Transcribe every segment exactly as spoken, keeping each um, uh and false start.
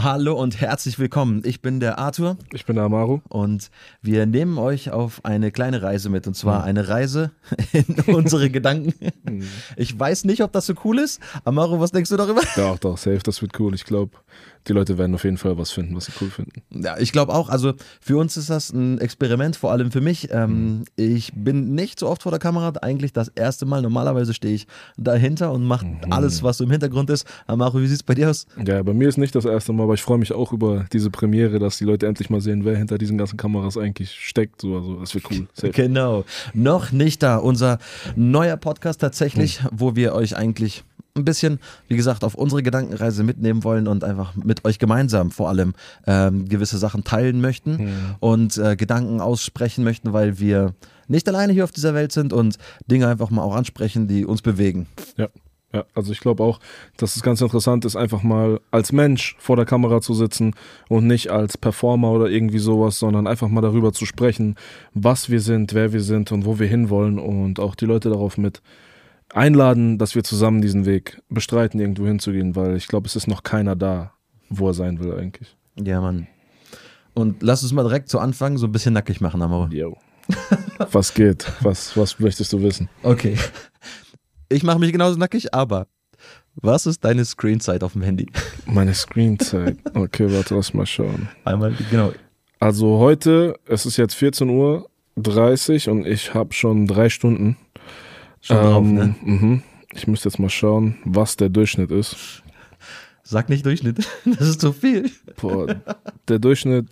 Hallo und herzlich willkommen. Ich bin der Arthur. Ich bin der Amaru. Und wir nehmen euch auf eine kleine Reise mit. Und zwar eine Reise in unsere Gedanken. Ich weiß nicht, ob das so cool ist. Amaru, was denkst du darüber? Ja, doch, safe, das wird cool. Ich glaube, die Leute werden auf jeden Fall was finden, was sie cool finden. Ja, ich glaube auch. Also für uns ist das ein Experiment, vor allem für mich. Ähm, ich bin nicht so oft vor der Kamera, eigentlich das erste Mal. Normalerweise stehe ich dahinter und mache mhm. alles, was so im Hintergrund ist. Amaru, wie sieht es bei dir aus? Ja, bei mir ist nicht das erste Mal, aber ich freue mich auch über diese Premiere, dass die Leute endlich mal sehen, wer hinter diesen ganzen Kameras eigentlich steckt. So, also, das wird cool. Safe. Genau. Noch nicht da. Unser neuer Podcast tatsächlich, mhm. wo wir euch eigentlich ein bisschen, wie gesagt, auf unsere Gedankenreise mitnehmen wollen und einfach mit euch gemeinsam vor allem ähm, gewisse Sachen teilen möchten mhm. und äh, Gedanken aussprechen möchten, weil wir nicht alleine hier auf dieser Welt sind und Dinge einfach mal auch ansprechen, die uns bewegen. Ja. Ja, also ich glaube auch, dass es ganz interessant ist, einfach mal als Mensch vor der Kamera zu sitzen und nicht als Performer oder irgendwie sowas, sondern einfach mal darüber zu sprechen, was wir sind, wer wir sind und wo wir hinwollen und auch die Leute darauf mit einladen, dass wir zusammen diesen Weg bestreiten, irgendwo hinzugehen, weil ich glaube, es ist noch keiner da, wo er sein will eigentlich. Ja, Mann. Und lass uns mal direkt zu Anfang so ein bisschen nackig machen, Amaro. Jo. Was geht? Was, was möchtest du wissen? Okay. Ich mache mich genauso nackig, aber was ist deine Screenzeit auf dem Handy? Meine Screenzeit? Okay, warte, lass mal schauen. Einmal, genau. Also heute, es ist jetzt vierzehn Uhr dreißig und ich habe schon drei Stunden. Schon ähm, drauf, ne? Mhm. Ich müsste jetzt mal schauen, was der Durchschnitt ist. Sag nicht Durchschnitt, das ist zu viel. Boah, der Durchschnitt,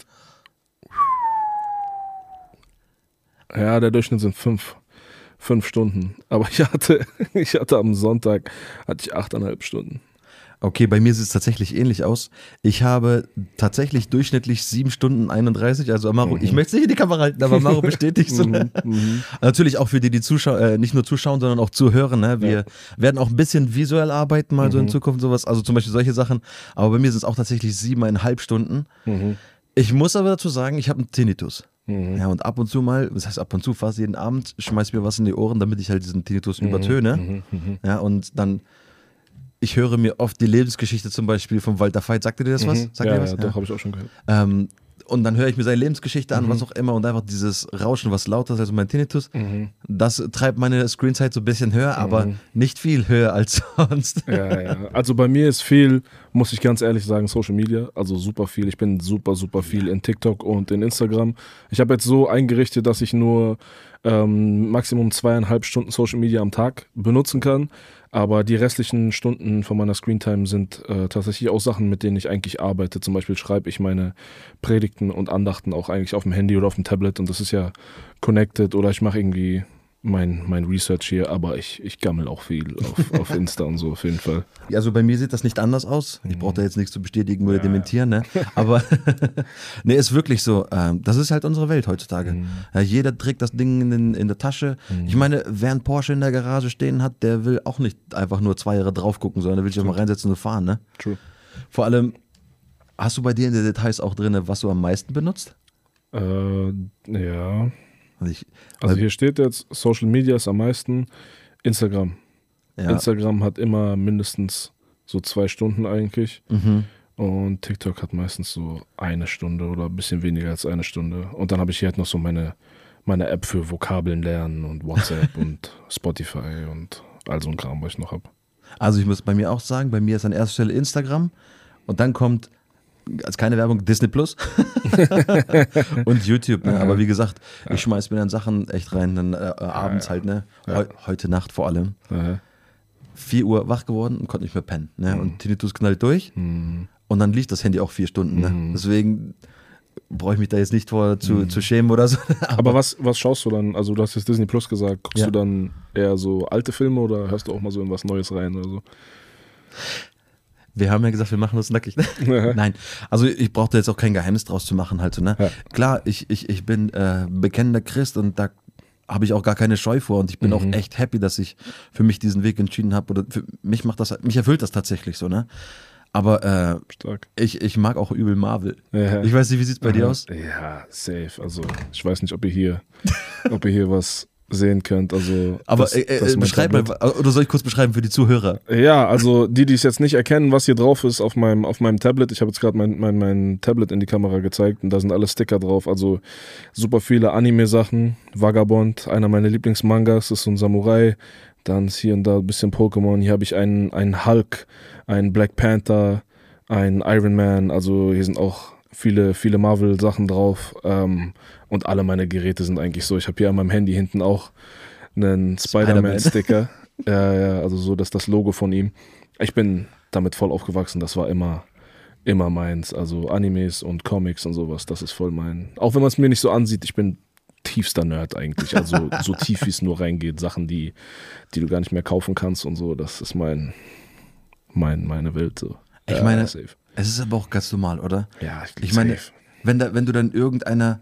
ja, der Durchschnitt sind fünf. Fünf Stunden. Aber ich hatte, ich hatte am Sonntag hatte ich achteinhalb Stunden. Okay, bei mir sieht es tatsächlich ähnlich aus. Ich habe tatsächlich durchschnittlich sieben Stunden einunddreißig. Also Amaro, mhm. ich möchte es nicht in die Kamera halten, aber Amaro bestätigt so. mhm. Natürlich auch für die, die zuschauen, äh, nicht nur zuschauen, sondern auch zuhören. Ne? Wir ja. werden auch ein bisschen visuell arbeiten, mal mhm. so in Zukunft sowas. Also zum Beispiel solche Sachen. Aber bei mir sind es auch tatsächlich siebeneinhalb Stunden. Mhm. Ich muss aber dazu sagen, ich habe einen Tinnitus. Mhm. Ja, und ab und zu mal, das heißt ab und zu, fast jeden Abend, schmeiß mir was in die Ohren, damit ich halt diesen Tinnitus mhm. übertöne. Mhm. Mhm. Ja, und dann, ich höre mir oft die Lebensgeschichte zum Beispiel von Walter Veit. Sagt dir das was? Mhm. Sagt ja, dir was? Ja, ja, doch, habe ich auch schon gehört. Ähm, und dann höre ich mir seine Lebensgeschichte an, mhm. was auch immer, und einfach dieses Rauschen, was lauter ist, also mein Tinnitus, mhm. das treibt meine Screenzeit so ein bisschen höher, mhm. aber nicht viel höher als sonst. Ja, ja. Also bei mir ist viel, muss ich ganz ehrlich sagen, Social Media, also super viel. Ich bin super, super viel in TikTok und in Instagram. Ich habe jetzt so eingerichtet, dass ich nur ähm, Maximum zweieinhalb Stunden Social Media am Tag benutzen kann. Aber die restlichen Stunden von meiner Screentime sind äh, tatsächlich auch Sachen, mit denen ich eigentlich arbeite. Zum Beispiel schreibe ich meine Predigten und Andachten auch eigentlich auf dem Handy oder auf dem Tablet. Und das ist ja connected. Oder ich mache irgendwie mein, mein Research hier. Aber ich, ich gammel auch viel auf, auf Insta und so auf jeden Fall. Also bei mir sieht das nicht anders aus. Ich brauche da jetzt nichts zu bestätigen oder ja. dementieren. Ne? Aber nee, ist wirklich so. Ähm, das ist halt unsere Welt heutzutage. Mhm. Ja, jeder trägt das Ding in, den, in der Tasche. Mhm. Ich meine, wer einen Porsche in der Garage stehen hat, der will auch nicht einfach nur zwei Jahre drauf gucken, sondern der will sich auch mal reinsetzen und fahren. Ne? True. Vor allem, hast du bei dir in den Details auch drin, was du am meisten benutzt? Äh, ja. Also, ich, also hier steht jetzt, Social Media ist am meisten Instagram. Ja. Instagram hat immer mindestens so zwei Stunden eigentlich. Mhm. Und TikTok hat meistens so eine Stunde oder ein bisschen weniger als eine Stunde. Und dann habe ich hier halt noch so meine, meine App für Vokabeln lernen und WhatsApp und Spotify und all so ein Kram, was ich noch habe. Also ich muss bei mir auch sagen, bei mir ist an erster Stelle Instagram und dann kommt, als keine Werbung, Disney Plus und YouTube. Ne? Aber wie gesagt, ich schmeiß mir dann Sachen echt rein, dann äh, abends halt, ne? He- heute Nacht vor allem. Aha. vier Uhr wach geworden und konnte nicht mehr pennen. Ne? Mhm. Und Tinnitus knallt durch mhm. und dann liegt das Handy auch vier Stunden. Ne? Mhm. Deswegen brauche ich mich da jetzt nicht vor zu, mhm. zu schämen oder so. Aber, Aber was, was schaust du dann? Also du hast jetzt Disney Plus gesagt. Guckst ja. du dann eher so alte Filme oder hörst du auch mal so in was Neues rein oder so? Wir haben ja gesagt, wir machen uns nackig. Ne? Nein, also ich brauchte jetzt auch kein Geheimnis draus zu machen. Halt so, ne? Ja. Klar, ich, ich, ich bin äh, bekennender Christ und da habe ich auch gar keine Scheu vor und ich bin mhm. auch echt happy, dass ich für mich diesen Weg entschieden habe. Oder für mich macht das, mich erfüllt das tatsächlich so, ne? Aber äh, Stark. Ich, ich mag auch übel Marvel. Ja. Ich weiß nicht, wie sieht es bei Aha. dir aus? Ja, safe. Also ich weiß nicht, ob ihr hier, ob ihr hier was sehen könnt. Also aber das, äh, das äh, beschreib mal, oder soll ich kurz beschreiben für die Zuhörer? Ja, also die, die es jetzt nicht erkennen, was hier drauf ist auf meinem, auf meinem Tablet. Ich habe jetzt gerade mein, mein, mein Tablet in die Kamera gezeigt und da sind alle Sticker drauf. Also super viele Anime-Sachen. Vagabond, einer meiner Lieblingsmangas, ist so ein Samurai. Dann ist hier und da ein bisschen Pokémon. Hier habe ich einen, einen Hulk, einen Black Panther, einen Iron Man. Also hier sind auch viele, viele Marvel-Sachen drauf. Ähm, und alle meine Geräte sind eigentlich so. Ich habe hier an meinem Handy hinten auch einen Spider-Man-Sticker. Ja, ja, also so, dass das Logo von ihm. Ich bin damit voll aufgewachsen. Das war immer, immer meins. Also Animes und Comics und sowas. Das ist voll mein. Auch wenn man es mir nicht so ansieht, ich bin tiefster Nerd eigentlich. Also so tief, wie es nur reingeht. Sachen, die, die du gar nicht mehr kaufen kannst und so. Das ist mein, mein, meine Welt so. Ich ja, meine, safe. Es ist aber auch ganz normal, oder? Ja, ich, ich meine, safe. wenn, da, wenn du dann irgendeiner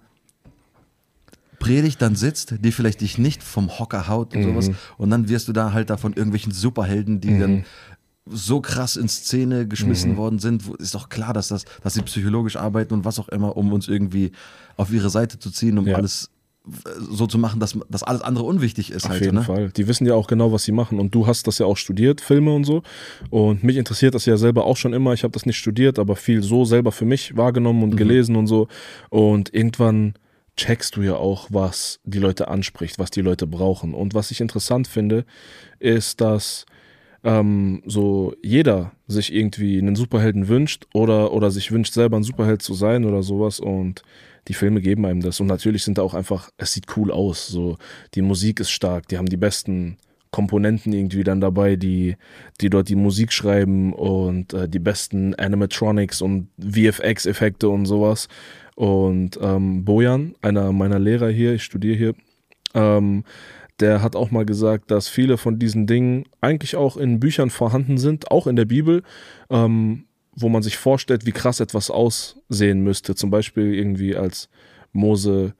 Predigt dann sitzt, die vielleicht dich nicht vom Hocker haut und mhm. sowas, und dann wirst du da halt da von irgendwelchen Superhelden, die mhm. dann so krass in Szene geschmissen mhm. worden sind, ist doch klar, dass das, dass sie psychologisch arbeiten und was auch immer, um uns irgendwie auf ihre Seite zu ziehen, um ja. alles so zu machen, dass, dass alles andere unwichtig ist. Auf halt, jeden ne? Fall. Die wissen ja auch genau, was sie machen. Und du hast das ja auch studiert, Filme und so. Und mich interessiert das ja selber auch schon immer. Ich habe das nicht studiert, aber viel so selber für mich wahrgenommen und mhm. gelesen und so. Und irgendwann checkst du ja auch, was die Leute anspricht, was die Leute brauchen. Und was ich interessant finde, ist, dass ähm, so jeder sich irgendwie einen Superhelden wünscht oder, oder sich wünscht, selber ein Superheld zu sein oder sowas. Und die Filme geben einem das. Und natürlich sind da auch einfach, es sieht cool aus. So, die Musik ist stark, die haben die besten Komponenten irgendwie dann dabei, die, die dort die Musik schreiben und äh, die besten Animatronics und V F X-Effekte und sowas. Und ähm, Bojan, einer meiner Lehrer hier, ich studiere hier, ähm, der hat auch mal gesagt, dass viele von diesen Dingen eigentlich auch in Büchern vorhanden sind, auch in der Bibel, ähm, wo man sich vorstellt, wie krass etwas aussehen müsste. Zum Beispiel irgendwie als Mose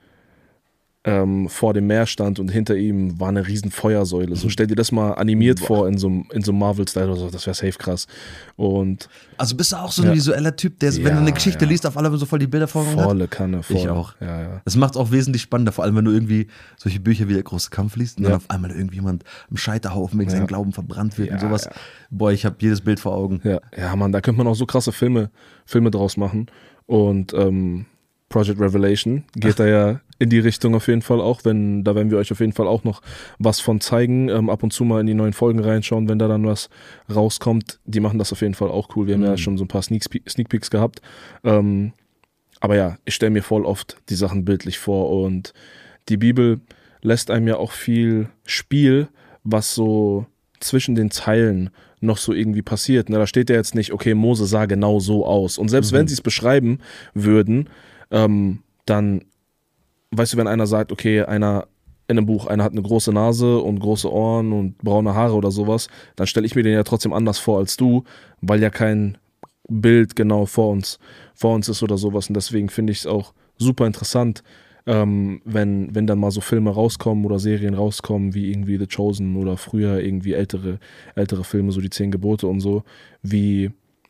ähm, vor dem Meer stand und hinter ihm war eine riesen Feuersäule. So stell dir das mal animiert Boah. vor in so einem in so Marvel-Style oder so, das wäre safe krass. Und also bist du auch so ein ja. visueller Typ, der, ja, wenn du eine Geschichte ja. liest, auf alle so voll die Bilder vor Augen hat? Volle Kanne, voll. Ich auch. Ja, ja. Das macht es auch wesentlich spannender, vor allem wenn du irgendwie solche Bücher wie Der große Kampf liest und ja. dann auf einmal irgendjemand im Scheiterhaufen wegen ja. seinem Glauben verbrannt wird ja, und sowas. Ja. Boah, ich habe jedes Bild vor Augen. Ja, ja, Mann, da könnte man auch so krasse Filme, Filme draus machen. Und ähm, Project Revelation geht da ja in die Richtung auf jeden Fall auch, wenn, da werden wir euch auf jeden Fall auch noch was von zeigen, ähm, ab und zu mal in die neuen Folgen reinschauen, wenn da dann was rauskommt, die machen das auf jeden Fall auch cool, wir haben mhm. ja schon so ein paar Sneak, Sneak Peeks gehabt, ähm, aber ja, ich stelle mir voll oft die Sachen bildlich vor und die Bibel lässt einem ja auch viel Spiel, was so zwischen den Zeilen noch so irgendwie passiert, ne? Da steht ja jetzt nicht, okay, Mose sah genau so aus und selbst mhm. wenn sie es beschreiben würden, ähm, dann weißt du, wenn einer sagt, okay, einer in einem Buch, einer hat eine große Nase und große Ohren und braune Haare oder sowas, dann stelle ich mir den ja trotzdem anders vor als du, weil ja kein Bild genau vor uns, vor uns ist oder sowas. Und deswegen finde ich es auch super interessant, ähm, wenn, wenn dann mal so Filme rauskommen oder Serien rauskommen, wie irgendwie The Chosen oder früher irgendwie ältere, ältere Filme, so die Zehn Gebote und so, wie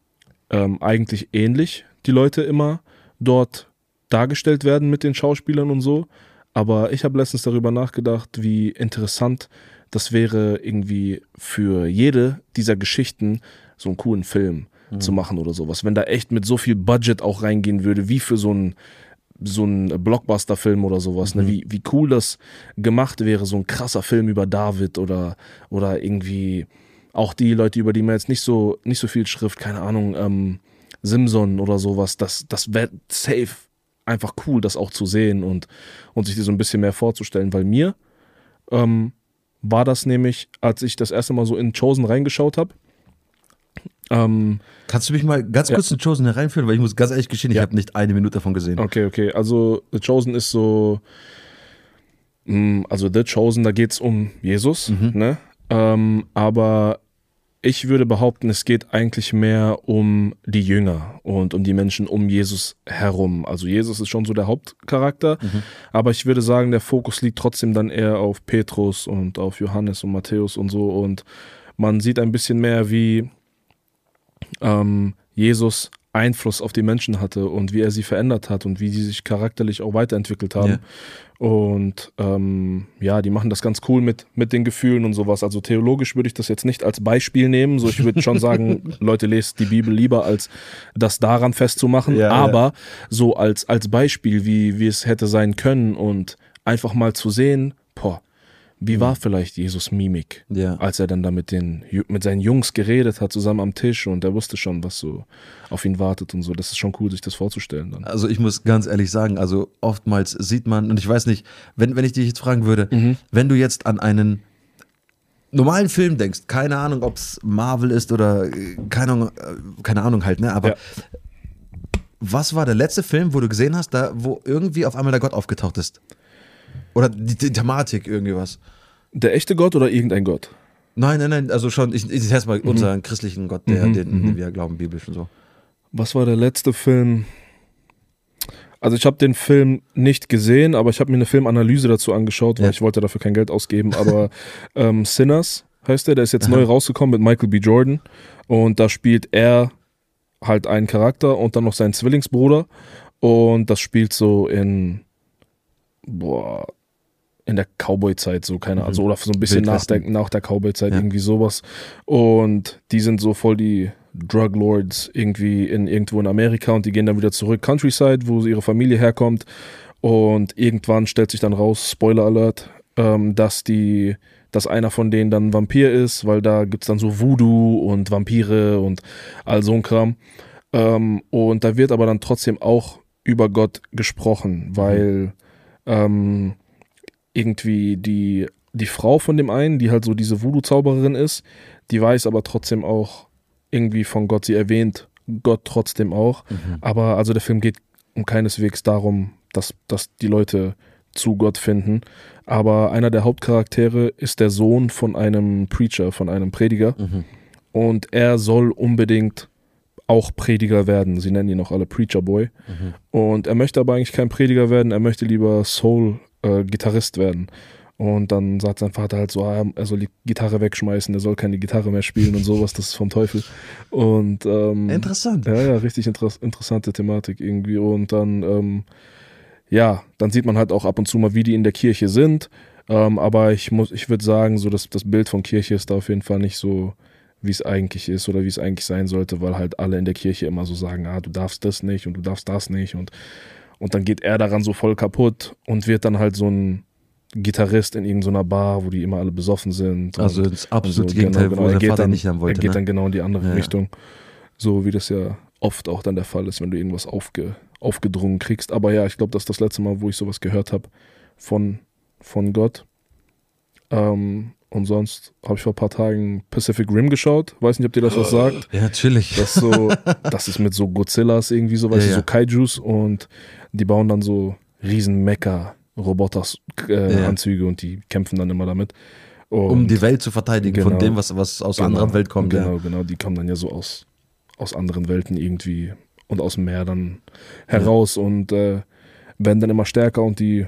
ähm, eigentlich ähnlich die Leute immer dort dargestellt werden mit den Schauspielern und so, aber ich habe letztens darüber nachgedacht, wie interessant das wäre, irgendwie für jede dieser Geschichten so einen coolen Film mhm. zu machen oder sowas, wenn da echt mit so viel Budget auch reingehen würde, wie für so einen so ein Blockbuster-Film oder sowas, mhm. ne? wie, wie cool das gemacht wäre, so ein krasser Film über David oder, oder irgendwie auch die Leute, über die man jetzt nicht so, nicht so viel Schrift, keine Ahnung, ähm, Simpson oder sowas, das, das wäre safe einfach cool, das auch zu sehen und, und sich die so ein bisschen mehr vorzustellen, weil mir ähm, war das nämlich, als ich das erste Mal so in Chosen reingeschaut habe. Ähm, Kannst du mich mal ganz kurz ja. in Chosen hereinführen, weil ich muss ganz ehrlich gestehen, ich ja. habe nicht eine Minute davon gesehen. Okay, okay, also The Chosen ist so, mh, also The Chosen, da geht es um Jesus, mhm. ne? Ähm, aber ich würde behaupten, es geht eigentlich mehr um die Jünger und um die Menschen um Jesus herum. Also Jesus ist schon so der Hauptcharakter, mhm. aber ich würde sagen, der Fokus liegt trotzdem dann eher auf Petrus und auf Johannes und Matthäus und so und man sieht ein bisschen mehr, wie ähm, Jesus Einfluss auf die Menschen hatte und wie er sie verändert hat und wie sie sich charakterlich auch weiterentwickelt haben. Ja. Und ähm, ja, die machen das ganz cool mit, mit den Gefühlen und sowas. Also theologisch würde ich das jetzt nicht als Beispiel nehmen. So, ich würde schon sagen, Leute, lest die Bibel lieber, als das daran festzumachen. Ja, aber ja. so als, als Beispiel, wie, wie es hätte sein können und einfach mal zu sehen, boah, wie war vielleicht Jesus Mimik, ja. als er dann da mit, den, mit seinen Jungs geredet hat, zusammen am Tisch und er wusste schon, was so auf ihn wartet und so. Das ist schon cool, sich das vorzustellen dann. Also ich muss ganz ehrlich sagen, also oftmals sieht man, und ich weiß nicht, wenn, wenn ich dich jetzt fragen würde, mhm. wenn du jetzt an einen normalen Film denkst, keine Ahnung, ob es Marvel ist oder keine Ahnung, keine Ahnung halt, ne, aber ja. was war der letzte Film, wo du gesehen hast, da wo irgendwie auf einmal der Gott aufgetaucht ist? Oder die, die Thematik, irgendwie was. Der echte Gott oder irgendein Gott? Nein, nein, nein, also schon, ich, ich heißt mal mhm. unseren christlichen Gott, der, mhm, den, den mhm. wir glauben, biblisch und so. Was war der letzte Film? Also ich habe den Film nicht gesehen, aber ich habe mir eine Filmanalyse dazu angeschaut, weil ja. ich wollte dafür kein Geld ausgeben, aber ähm, Sinners heißt der, der ist jetzt Aha. neu rausgekommen mit Michael B. Jordan und da spielt er halt einen Charakter und dann noch seinen Zwillingsbruder und das spielt so in, boah, in der Cowboy-Zeit, so keine Ahnung, mhm. also, oder so ein bisschen nach der, nach der Cowboy-Zeit, ja. irgendwie sowas. Und die sind so voll die Drug Lords irgendwie in, irgendwo in Amerika und die gehen dann wieder zurück Countryside, wo ihre Familie herkommt. Und irgendwann stellt sich dann raus, Spoiler Alert, ähm, dass die, dass einer von denen dann Vampir ist, weil da gibt's dann so Voodoo und Vampire und all so ein Kram. Ähm, und da wird aber dann trotzdem auch über Gott gesprochen, weil mhm. ähm, irgendwie die, die Frau von dem einen, die halt so diese Voodoo-Zaubererin ist, die weiß aber trotzdem auch irgendwie von Gott, sie erwähnt Gott trotzdem auch, mhm. aber also der Film geht um keineswegs darum, dass, dass die Leute zu Gott finden, aber einer der Hauptcharaktere ist der Sohn von einem Preacher, von einem Prediger mhm. und er soll unbedingt auch Prediger werden, sie nennen ihn auch alle Preacher Boy mhm. und er möchte aber eigentlich kein Prediger werden, er möchte lieber Soul Äh, Gitarrist werden. Und dann sagt sein Vater halt so, ah, er soll die Gitarre wegschmeißen, er soll keine Gitarre mehr spielen und sowas, das ist vom Teufel. Und ähm, interessant. Ja, ja, richtig inter- interessante Thematik irgendwie. Und dann, ähm, ja, dann sieht man halt auch ab und zu mal, wie die in der Kirche sind. Ähm, aber ich muss, ich würde sagen, so das, das Bild von Kirche ist da auf jeden Fall nicht so, wie es eigentlich ist oder wie es eigentlich sein sollte, weil halt alle in der Kirche immer so sagen, ah, du darfst das nicht und du darfst das nicht und Und dann geht er daran so voll kaputt und wird dann halt so ein Gitarrist in irgendeiner Bar, wo die immer alle besoffen sind. Also das absolute so, Gegenteil, genau, genau. wo sein Vater dann, nicht haben wollte. Er geht ne? dann genau in die andere ja. Richtung. So wie das ja oft auch dann der Fall ist, wenn du irgendwas aufge, aufgedrungen kriegst. Aber ja, ich glaube, das ist das letzte Mal, wo ich sowas gehört habe von, von Gott. Ähm, und sonst habe ich vor ein paar Tagen Pacific Rim geschaut. Weiß nicht, ob dir das was sagt. Ja, natürlich. Das ist, so, das ist mit so Godzillas irgendwie so, weißt ja, du, so Kaijus und die bauen dann so riesen Mecha-Roboter-Anzüge äh, ja. und die kämpfen dann immer damit. Und um die Welt zu verteidigen genau, von dem, was, was aus genau, einer anderen Welt kommt. Genau, ja. genau. Die kommen dann ja so aus, aus anderen Welten irgendwie und aus dem Meer dann heraus ja. und äh, werden dann immer stärker und die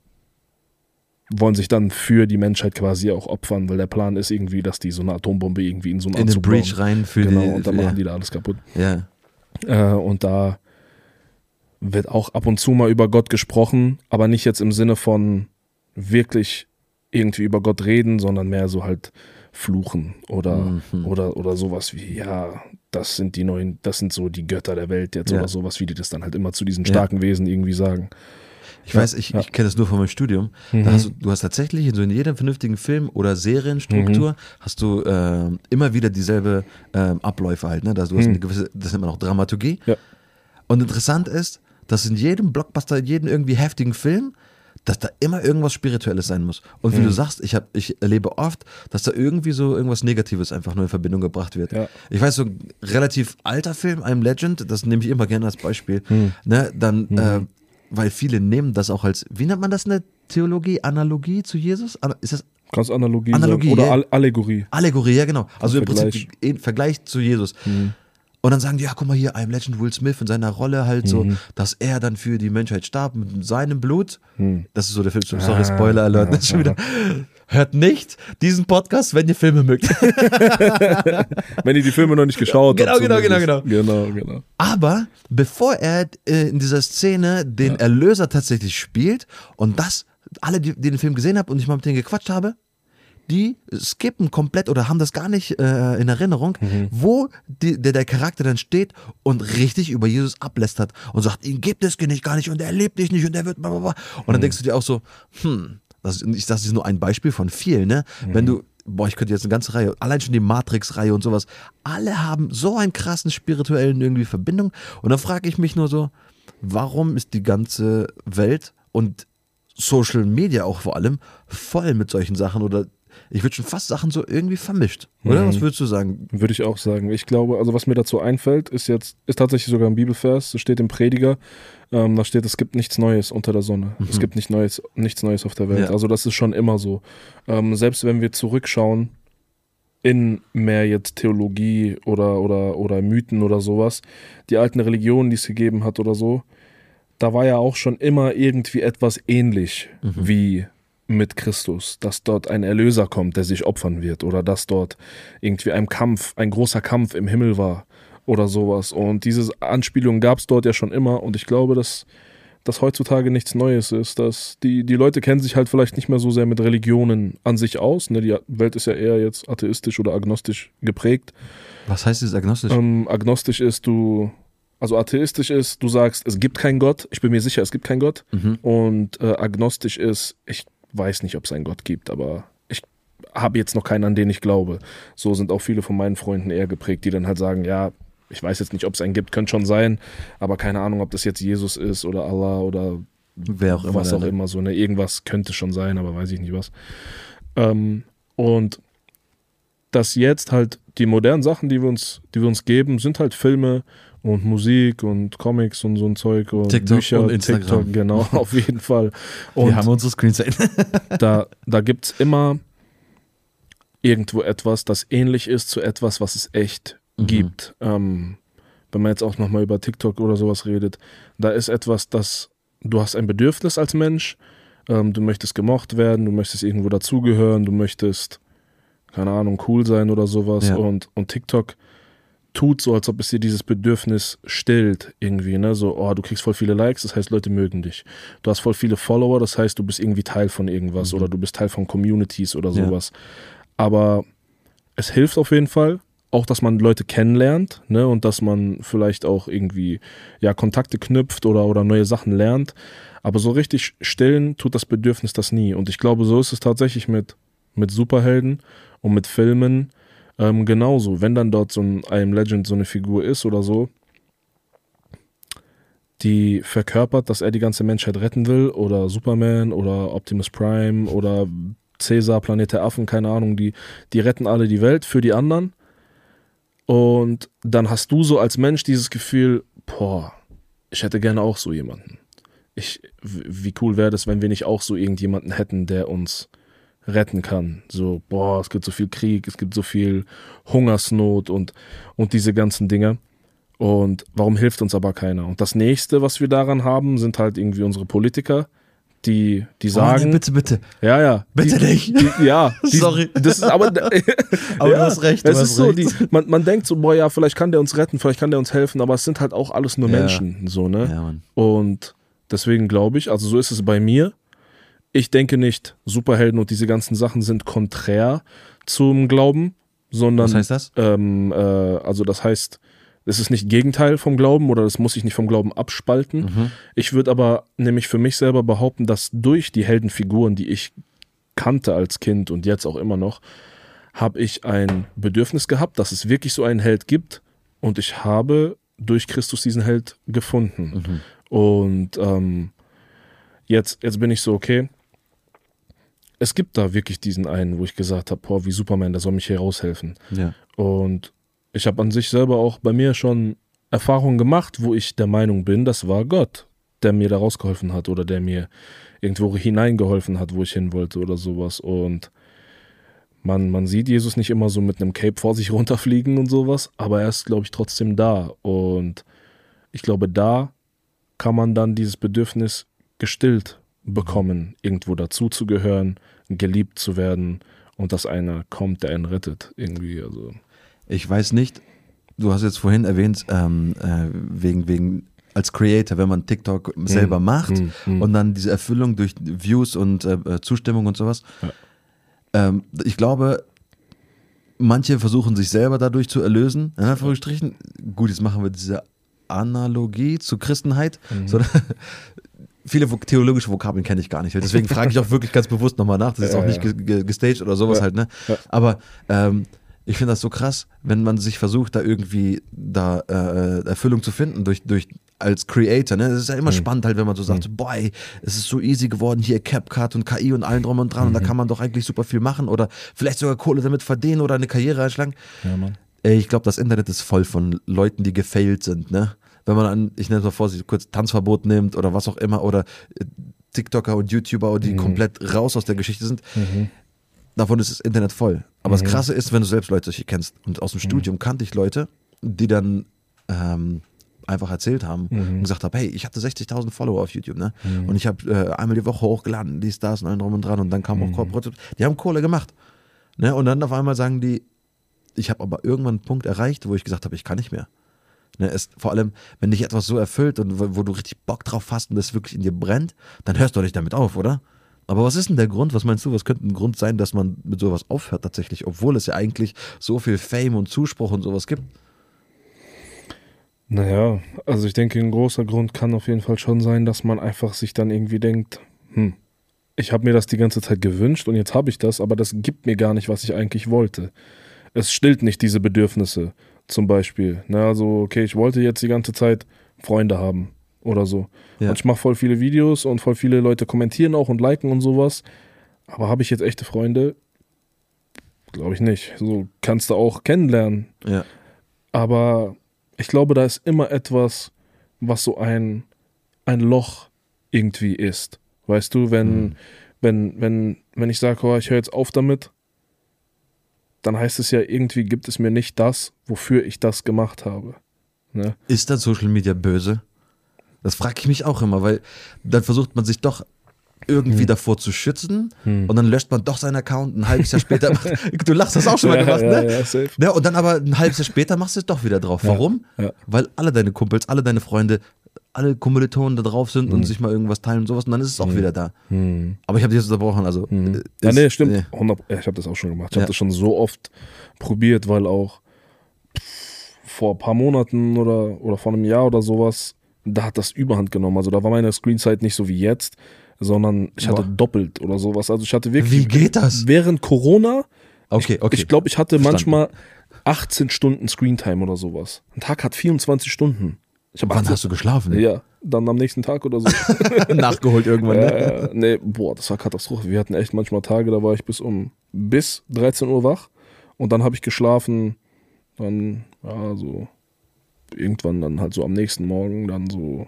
wollen sich dann für die Menschheit quasi auch opfern, weil der Plan ist irgendwie, dass die so eine Atombombe irgendwie in so einen in den Breach rein für genau, die und dann machen ja. die da alles kaputt. Ja. Äh, und da wird auch ab und zu mal über Gott gesprochen, aber nicht jetzt im Sinne von wirklich irgendwie über Gott reden, sondern mehr so halt fluchen oder, mhm. oder, oder sowas wie, ja, das sind die neuen, das sind so die Götter der Welt jetzt ja. oder sowas, wie die das dann halt immer zu diesen starken ja. Wesen irgendwie sagen. Ich ja, weiß, ich, ja. ich kenne das nur von meinem Studium. Mhm. Da hast du, du hast tatsächlich in so in jedem vernünftigen Film oder Serienstruktur mhm. hast du äh, immer wieder dieselbe äh, Abläufe halt. Ne? Da, du hast eine gewisse, das nennt man auch Dramaturgie. Ja. Und interessant ist, dass in jedem Blockbuster, in jedem irgendwie heftigen Film, dass da immer irgendwas Spirituelles sein muss. Und wie mhm. du sagst, ich, hab, ich erlebe oft, dass da irgendwie so irgendwas Negatives einfach nur in Verbindung gebracht wird. Ja. Ich weiß, so ein relativ alter Film, I'm Legend, das nehme ich immer gerne als Beispiel. Mhm. Ne? Dann mhm. äh, weil viele nehmen das auch als, wie nennt man das, eine Theologie, Analogie zu Jesus? Ist das Kannst Analogie, Analogie sagen. Oder ja. Allegorie. Allegorie, ja genau. Also im Prinzip im Vergleich zu Jesus. Mhm. Und dann sagen die, ja guck mal hier, I'm Legend Will Smith in seiner Rolle halt mhm. so, dass er dann für die Menschheit starb mit seinem Blut. Mhm. Das ist so der Film, sorry, Spoiler Alert, ah, schon wieder. hört nicht diesen Podcast, wenn ihr Filme mögt. Wenn ihr die Filme noch nicht geschaut genau, habt. Genau, genau, genau, genau. Genau, genau. Aber bevor er äh, in dieser Szene den ja. Erlöser tatsächlich spielt und das, alle, die, die den Film gesehen haben und ich mal mit denen gequatscht habe, die skippen komplett oder haben das gar nicht äh, in Erinnerung, mhm. wo die, der, der Charakter dann steht und richtig über Jesus ablästert und sagt, ihn gibt es nicht, gar nicht und er lebt dich nicht und er wird blablabla. Und dann mhm. denkst du dir auch so, hm, das, ich, das ist nur ein Beispiel von vielen, ne? Mhm. Wenn du, boah, ich könnte jetzt eine ganze Reihe, allein schon die Matrix-Reihe und sowas, alle haben so einen krassen spirituellen irgendwie Verbindung und dann frage ich mich nur so, warum ist die ganze Welt und Social Media auch vor allem voll mit solchen Sachen oder ich würde schon fast Sachen so irgendwie vermischt, oder? Mhm. Was würdest du sagen? Würde ich auch sagen. Ich glaube, also was mir dazu einfällt, ist jetzt, ist tatsächlich sogar ein Bibelvers, das steht im Prediger, ähm, da steht, es gibt nichts Neues unter der Sonne. Mhm. Es gibt nicht Neues, nichts Neues auf der Welt. Ja. Also das ist schon immer so. Ähm, selbst wenn wir zurückschauen in mehr jetzt Theologie oder, oder, oder Mythen oder sowas, die alten Religionen, die es gegeben hat oder so, da war ja auch schon immer irgendwie etwas ähnlich mhm. wie mit Christus, dass dort ein Erlöser kommt, der sich opfern wird oder dass dort irgendwie ein Kampf, ein großer Kampf im Himmel war oder sowas. Und diese Anspielungen gab es dort ja schon immer und ich glaube, dass das heutzutage nichts Neues ist, dass die, die Leute kennen sich halt vielleicht nicht mehr so sehr mit Religionen an sich aus. Ne? Die Welt ist ja eher jetzt atheistisch oder agnostisch geprägt. Was heißt dieses agnostisch? Ähm, agnostisch ist, du Also atheistisch ist, du sagst, es gibt keinen Gott. Ich bin mir sicher, es gibt keinen Gott. Mhm. Und äh, agnostisch ist, ich weiß nicht, ob es einen Gott gibt, aber ich habe jetzt noch keinen, an den ich glaube. So sind auch viele von meinen Freunden eher geprägt, die dann halt sagen, ja, ich weiß jetzt nicht, ob es einen gibt, könnte schon sein, aber keine Ahnung, ob das jetzt Jesus ist oder Allah oder wer auch immer, was auch ne? immer so. Ne? Irgendwas könnte schon sein, aber weiß ich nicht was. Ähm, und dass jetzt halt die modernen Sachen, die wir uns, die wir uns geben, sind halt Filme und Musik und Comics und so ein Zeug und TikTok Bücher und Instagram. TikTok, genau, auf jeden Fall. Und wir haben unsere Screenzeit. da da gibt es immer irgendwo etwas, das ähnlich ist zu etwas, was es echt mhm. gibt. Ähm, wenn man jetzt auch nochmal über TikTok oder sowas redet, da ist etwas, das, du hast ein Bedürfnis als Mensch, ähm, du möchtest gemocht werden, du möchtest irgendwo dazugehören, du möchtest, keine Ahnung, cool sein oder sowas ja. und, und TikTok tut so, als ob es dir dieses Bedürfnis stillt irgendwie, ne, so, oh, du kriegst voll viele Likes, das heißt, Leute mögen dich. Du hast voll viele Follower, das heißt, du bist irgendwie Teil von irgendwas mhm. oder du bist Teil von Communities oder sowas. Ja. Aber es hilft auf jeden Fall, auch, dass man Leute kennenlernt, ne, und dass man vielleicht auch irgendwie, ja, Kontakte knüpft oder, oder neue Sachen lernt. Aber so richtig stillen tut das Bedürfnis das nie. Und ich glaube, so ist es tatsächlich mit, mit Superhelden und mit Filmen, Ähm, genauso, wenn dann dort so ein I Am Legend so eine Figur ist oder so, die verkörpert, dass er die ganze Menschheit retten will oder Superman oder Optimus Prime oder Caesar, Planet der Affen, keine Ahnung, die, die retten alle die Welt für die anderen und dann hast du so als Mensch dieses Gefühl, boah, ich hätte gerne auch so jemanden. Ich, wie cool wäre das, wenn wir nicht auch so irgendjemanden hätten, der uns retten kann. So, boah, es gibt so viel Krieg, es gibt so viel Hungersnot und, und diese ganzen Dinge. Und warum hilft uns aber keiner? Und das nächste, was wir daran haben, sind halt irgendwie unsere Politiker, die, die sagen. Oh, nee, bitte, bitte. Ja, ja. Bitte die, nicht. Die, ja. Die, Sorry. Das ist aber. aber ja, du hast recht. Du es hast ist so, recht. die, man, man denkt so, boah, ja, vielleicht kann der uns retten, vielleicht kann der uns helfen, aber es sind halt auch alles nur ja. Menschen, so, ne? Ja, Mann. Und deswegen glaube ich, also so ist es bei mir. Ich denke nicht, Superhelden und diese ganzen Sachen sind konträr zum Glauben, sondern. Was heißt das? Ähm, äh, also, das heißt, es ist nicht Gegenteil vom Glauben oder das muss sich nicht vom Glauben abspalten. Mhm. Ich würde aber nämlich für mich selber behaupten, dass durch die Heldenfiguren, die ich kannte als Kind und jetzt auch immer noch, habe ich ein Bedürfnis gehabt, dass es wirklich so einen Held gibt und ich habe durch Christus diesen Held gefunden. Mhm. Und ähm, jetzt, jetzt bin ich so, okay, es gibt da wirklich diesen einen, wo ich gesagt habe, boah, wie Superman, der soll mich hier raushelfen. Ja. Und ich habe an sich selber auch bei mir schon Erfahrungen gemacht, wo ich der Meinung bin, das war Gott, der mir da rausgeholfen hat oder der mir irgendwo hineingeholfen hat, wo ich hin wollte oder sowas. Und man, man sieht Jesus nicht immer so mit einem Cape vor sich runterfliegen und sowas, aber er ist, glaube ich, trotzdem da. Und ich glaube, da kann man dann dieses Bedürfnis gestillt bekommen, irgendwo dazuzugehören, geliebt zu werden und dass einer kommt, der einen rettet. Irgendwie, also. Ich weiß nicht, du hast jetzt vorhin erwähnt, ähm, äh, wegen, wegen als Creator, wenn man TikTok selber mm, macht mm, mm. und dann diese Erfüllung durch Views und äh, Zustimmung und sowas. Ja. Ähm, ich glaube, manche versuchen sich selber dadurch zu erlösen. In Anführungsstrichen. Gut, jetzt machen wir diese Analogie zu Christenheit. Mhm. So, viele theologische Vokabeln kenne ich gar nicht. Deswegen frage ich auch wirklich ganz bewusst nochmal nach. Das ist ja, auch nicht ja. gestaged oder sowas ja. halt. Ne? Ja. Aber ähm, ich finde das so krass, wenn man sich versucht, da irgendwie da äh, Erfüllung zu finden durch, durch als Creator. Ne? Das ist ja immer mhm. spannend halt, wenn man so sagt, mhm. boah, ey, es ist so easy geworden, hier CapCut und K I und allen drum und dran mhm. und da kann man doch eigentlich super viel machen oder vielleicht sogar Kohle damit verdienen oder eine Karriere einschlagen. Ja, Mann. Ey, ich glaube, das Internet ist voll von Leuten, die gefailt sind, ne? Wenn man an, ich nenne es mal vorsichtig, kurz Tanzverbot nimmt oder was auch immer oder äh, TikToker und YouTuber, die mhm. komplett raus aus der Geschichte sind, mhm. davon ist das Internet voll. Aber mhm. das Krasse ist, wenn du selbst Leute solche kennst und aus dem mhm. Studium kannte ich Leute, die dann ähm, einfach erzählt haben mhm. und gesagt haben, hey, ich hatte sechzigtausend Follower auf YouTube, ne? Mhm. Und ich habe äh, einmal die Woche hochgeladen, dies, das und allen drum und dran und dann kam mhm. auch Corporate, die haben Kohle gemacht. Ne? Und dann auf einmal sagen die, ich habe aber irgendwann einen Punkt erreicht, wo ich gesagt habe, ich kann nicht mehr. Ne, es, vor allem, wenn dich etwas so erfüllt und wo, wo du richtig Bock drauf hast und das wirklich in dir brennt, dann hörst du nicht damit auf, oder? Aber was ist denn der Grund? Was meinst du? Was könnte ein Grund sein, dass man mit sowas aufhört tatsächlich, obwohl es ja eigentlich so viel Fame und Zuspruch und sowas gibt? Naja, also ich denke, ein großer Grund kann auf jeden Fall schon sein, dass man einfach sich dann irgendwie denkt, hm, ich habe mir das die ganze Zeit gewünscht und jetzt habe ich das, aber das gibt mir gar nicht, was ich eigentlich wollte. Es stillt nicht diese Bedürfnisse. Zum Beispiel, ne, also okay, ich wollte jetzt die ganze Zeit Freunde haben oder so. Ja. Und ich mache voll viele Videos und voll viele Leute kommentieren auch und liken und sowas. Aber habe ich jetzt echte Freunde? Glaube ich nicht. So kannst du auch kennenlernen. Ja. Aber ich glaube, da ist immer etwas, was so ein, ein Loch irgendwie ist. Weißt du, wenn, mhm. wenn, wenn, wenn ich sage, oh, ich höre jetzt auf damit, dann heißt es ja, irgendwie gibt es mir nicht das, wofür ich das gemacht habe. Ne? Ist dann Social Media böse? Das frage ich mich auch immer, weil dann versucht man sich doch irgendwie hm. davor zu schützen hm. und dann löscht man doch seinen Account ein halbes Jahr später. Du lachst, das auch schon mal ja, gemacht, ja, ne? Ja, safe. Ja, und dann aber ein halbes Jahr später machst du es doch wieder drauf. Warum? Ja, ja. Weil alle deine Kumpels, alle deine Freunde, alle Kommilitonen da drauf sind hm. und sich mal irgendwas teilen und sowas und dann ist es auch hm. wieder da. Hm. Aber ich habe dich jetzt unterbrochen, also. Hm. Ist, ja, nee, stimmt. Nee. hundert, ja, ich habe das auch schon gemacht. Ich ja. habe das schon so oft probiert, weil auch vor ein paar Monaten oder, oder vor einem Jahr oder sowas, da hat das Überhand genommen. Also da war meine Screenzeit nicht so wie jetzt, sondern ich hatte Boah. doppelt oder sowas. Also ich hatte wirklich. Wie geht das? Während Corona, okay, okay. ich, ich glaube, ich hatte Verstanden. manchmal achtzehn Stunden Screentime oder sowas. Ein Tag hat vierundzwanzig Stunden. Ich Wann achtzehn, hast du geschlafen? Ja, dann am nächsten Tag oder so. Nachgeholt irgendwann, ne? Äh, nee, boah, das war Katastrophe. Wir hatten echt manchmal Tage, da war ich bis um bis dreizehn Uhr wach und dann habe ich geschlafen, dann, ja, so irgendwann dann halt so am nächsten Morgen, dann so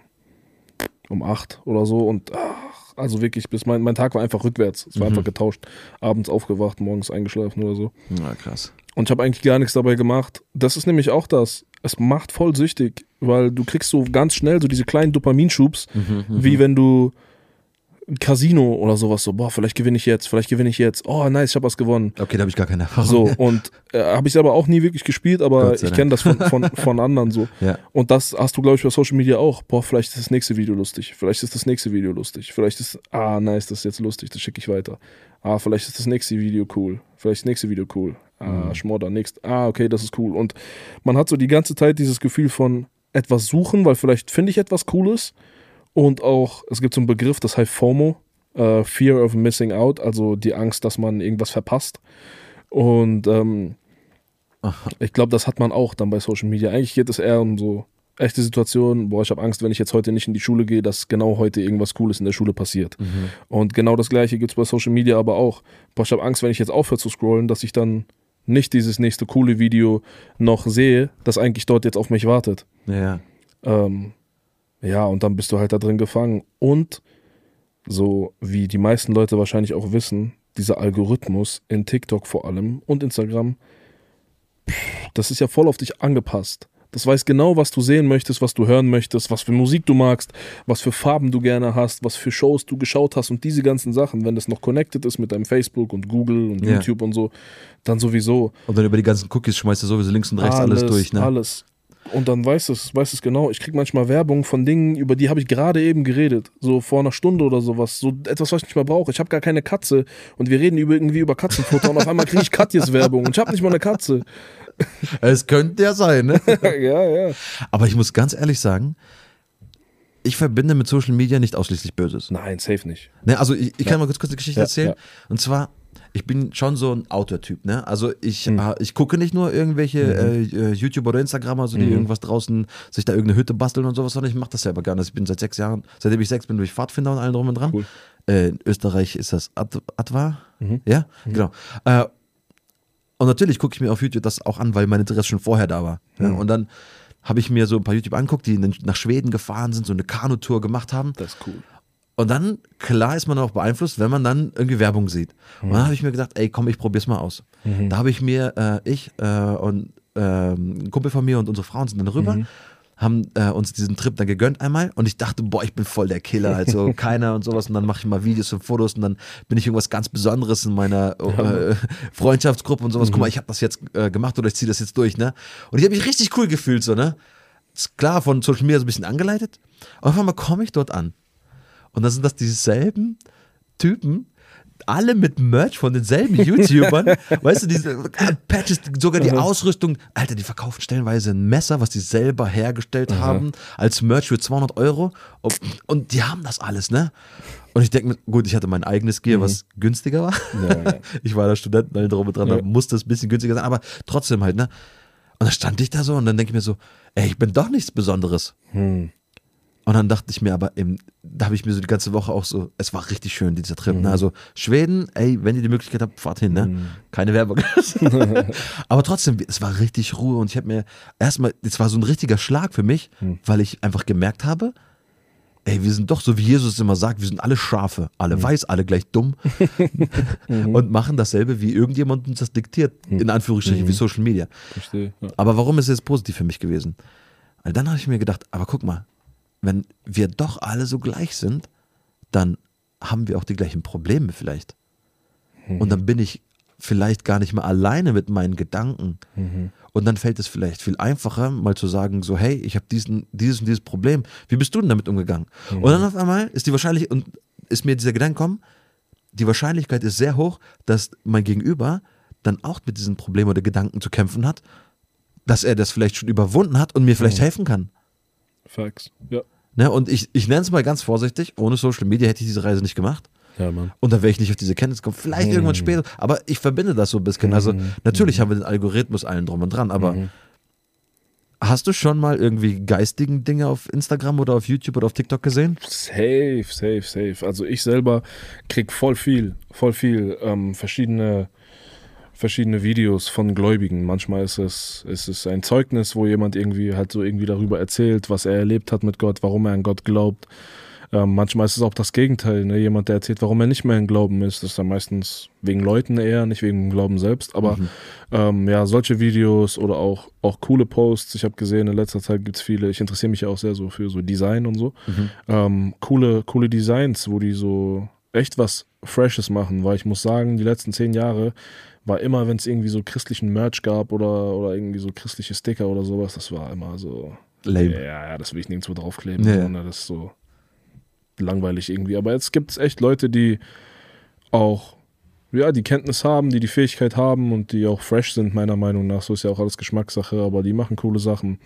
um acht oder so und ach, also wirklich, bis mein, mein Tag war einfach rückwärts. Es war mhm. einfach getauscht. Abends aufgewacht, morgens eingeschlafen oder so. Ja, krass. Und ich habe eigentlich gar nichts dabei gemacht. Das ist nämlich auch das. Es macht voll süchtig, weil du kriegst so ganz schnell so diese kleinen Dopaminschubs, mhm, wie wenn du Casino oder sowas so, boah, vielleicht gewinne ich jetzt, vielleicht gewinne ich jetzt. Oh, nice, ich habe was gewonnen. Okay, da habe ich gar keine Erfahrung. So, und äh, habe ich aber auch nie wirklich gespielt, aber ich kenne das von, von, von anderen so. Ja. Und das hast du, glaube ich, bei Social Media auch. Boah, vielleicht ist das nächste Video lustig. Vielleicht ist das nächste Video lustig. Vielleicht ist, ah, nice, das ist jetzt lustig, das schicke ich weiter. Ah, vielleicht ist das nächste Video cool. Vielleicht ist das nächste Video cool. Ah, mhm. Schmodder, nächst. Ah, okay, das ist cool. Und man hat so die ganze Zeit dieses Gefühl von etwas suchen, weil vielleicht finde ich etwas Cooles. Und auch, es gibt so einen Begriff, das heißt FOMO, uh, Fear of Missing Out, also die Angst, dass man irgendwas verpasst. Und ähm, ich glaube, das hat man auch dann bei Social Media. Eigentlich geht es eher um so echte Situationen, boah, ich habe Angst, wenn ich jetzt heute nicht in die Schule gehe, dass genau heute irgendwas Cooles in der Schule passiert. Mhm. Und genau das Gleiche gibt es bei Social Media aber auch. Boah, ich habe Angst, wenn ich jetzt aufhöre zu scrollen, dass ich dann nicht dieses nächste coole Video noch sehe, das eigentlich dort jetzt auf mich wartet. Ja. Ähm, ja, und dann bist du halt da drin gefangen. Und so wie die meisten Leute wahrscheinlich auch wissen, dieser Algorithmus in TikTok vor allem und Instagram, das ist ja voll auf dich angepasst. Das weiß genau, was du sehen möchtest, was du hören möchtest, was für Musik du magst, was für Farben du gerne hast, was für Shows du geschaut hast und diese ganzen Sachen, wenn das noch connected ist mit deinem Facebook und Google und Ja. YouTube und so, dann sowieso. Und dann über die ganzen Cookies schmeißt du sowieso links und rechts alles, alles durch, ne? Alles. Und dann weiß es, weiß es genau. Ich krieg manchmal Werbung von Dingen, über die habe ich gerade eben geredet. So vor einer Stunde oder sowas. So etwas, was ich nicht mehr brauche. Ich habe gar keine Katze und wir reden über, irgendwie über Katzenfutter und auf einmal kriege ich Katjes Werbung und ich habe nicht mal eine Katze. Es könnte ja sein, ne? Ja, ja. Aber ich muss ganz ehrlich sagen, ich verbinde mit Social Media nicht ausschließlich Böses. Nein, safe nicht. Ne, also ich, ich kann Ja. mal kurz, kurz eine Geschichte Ja, erzählen. ja. Und zwar, ich bin schon so ein Outdoor-Typ, ne? Also ich, Mhm. äh, ich gucke nicht nur irgendwelche Mhm. äh, YouTuber oder Instagramer, so die Mhm. irgendwas draußen, sich da irgendeine Hütte basteln und sowas, sondern ich mache das selber gerne. Also ich bin seit sechs Jahren, seitdem ich sechs bin, durch Pfadfinder und allem drum und dran. Cool. Äh, in Österreich ist das Ad- Adva, Mhm. ja, genau. Äh, und natürlich gucke ich mir auf YouTube das auch an, weil mein Interesse schon vorher da war. Ja? Mhm. Und dann habe ich mir so ein paar YouTube angeguckt, die nach Schweden gefahren sind, so eine Kanutour gemacht haben. Das ist cool. Und dann, klar ist man auch beeinflusst, wenn man dann irgendwie Werbung sieht. Und dann habe ich mir gedacht, ey, komm, ich probier's mal aus. Mhm. Da habe ich mir, äh, ich äh, und ähm, ein Kumpel von mir und unsere Frauen sind dann rüber, Mhm. haben äh, uns diesen Trip dann gegönnt einmal und ich dachte, boah, ich bin voll der Killer, also keiner und sowas und dann mache ich mal Videos und Fotos und dann bin ich irgendwas ganz Besonderes in meiner äh, Freundschaftsgruppe und sowas. Guck mal, ich habe das jetzt äh, gemacht oder ich ziehe das jetzt durch, ne? Und ich habe mich richtig cool gefühlt, so, ne? Ist klar, von Social Media so ein bisschen angeleitet. Und auf einmal komme ich dort an. Und dann sind das dieselben Typen, alle mit Merch von denselben YouTubern. Weißt du, diese äh, Patches, sogar die Ausrüstung. Alter, die verkaufen stellenweise ein Messer, was die selber hergestellt Aha. haben, als Merch für zweihundert Euro. Und, und die haben das alles, ne? Und ich denke mir, gut, ich hatte mein eigenes Gear, Mhm. was günstiger war. Ja, ja. Ich war da Student, alle drum und dran, Ja. da musste es ein bisschen günstiger sein, aber trotzdem halt, ne? Und dann stand ich da so und dann denke ich mir so, ey, ich bin doch nichts Besonderes. Hm. Und dann dachte ich mir aber, eben, da habe ich mir so die ganze Woche auch so, es war richtig schön, dieser Trip. Mhm. Ne? Also Schweden, ey, wenn ihr die Möglichkeit habt, fahrt hin, ne? Mhm. Keine Werbung. Aber trotzdem, es war richtig Ruhe und ich habe mir erstmal, es war so ein richtiger Schlag für mich, Mhm. weil ich einfach gemerkt habe, ey, wir sind doch so, wie Jesus immer sagt, wir sind alle Schafe, alle weiß, alle gleich dumm und machen dasselbe, wie irgendjemand uns das diktiert, in Anführungsstrichen, Mhm. wie Social Media. Verstehe. Ja. Aber warum ist es jetzt positiv für mich gewesen? Weil dann habe ich mir gedacht, aber guck mal, wenn wir doch alle so gleich sind, dann haben wir auch die gleichen Probleme vielleicht. Und dann bin ich vielleicht gar nicht mehr alleine mit meinen Gedanken. Mhm. Und dann fällt es vielleicht viel einfacher, mal zu sagen, so, hey, ich habe diesen, dieses und dieses Problem. Wie bist du denn damit umgegangen? Mhm. Und dann auf einmal ist die Wahrscheinlichkeit, und ist mir dieser Gedanke gekommen, die Wahrscheinlichkeit ist sehr hoch, dass mein Gegenüber dann auch mit diesen Problemen oder Gedanken zu kämpfen hat, dass er das vielleicht schon überwunden hat und mir vielleicht Mhm. helfen kann. Facts. Ja. Ne? Und ich, ich nenne es mal ganz vorsichtig, ohne Social Media hätte ich diese Reise nicht gemacht. Ja, Mann. Und dann wäre ich nicht auf diese Kenntnis gekommen. Vielleicht Mhm. irgendwann später. Aber ich verbinde das so ein bisschen. Also Mhm. natürlich haben wir den Algorithmus allen drum und dran. Aber Mhm. hast du schon mal irgendwie geistigen Dinge auf Instagram oder auf YouTube oder auf TikTok gesehen? Safe, safe, safe. Also ich selber krieg voll viel, voll viel ähm, verschiedene, verschiedene Videos von Gläubigen. Manchmal ist es, ist es ein Zeugnis, wo jemand irgendwie halt so irgendwie darüber erzählt, was er erlebt hat mit Gott, warum er an Gott glaubt. Ähm, manchmal ist es auch das Gegenteil, ne? Jemand, der erzählt, warum er nicht mehr im Glauben ist. Das ist dann meistens wegen Leuten eher, nicht wegen dem Glauben selbst. Aber Mhm. ähm, ja, solche Videos oder auch, auch coole Posts. Ich habe gesehen, in letzter Zeit gibt es viele, ich interessiere mich ja auch sehr so für so Design und so. Mhm. Ähm, coole, coole Designs, wo die so echt was Freshes machen, weil ich muss sagen, die letzten zehn Jahre war immer, wenn es irgendwie so christlichen Merch gab oder, oder irgendwie so christliche Sticker oder sowas, das war immer so, Lame. ja, ja, das will ich nirgendwo draufkleben, Ja. sondern das ist so langweilig irgendwie. Aber jetzt gibt es echt Leute, die auch, ja, die Kenntnis haben, die die Fähigkeit haben und die auch fresh sind, meiner Meinung nach. So ist ja auch alles Geschmackssache, aber die machen coole Sachen.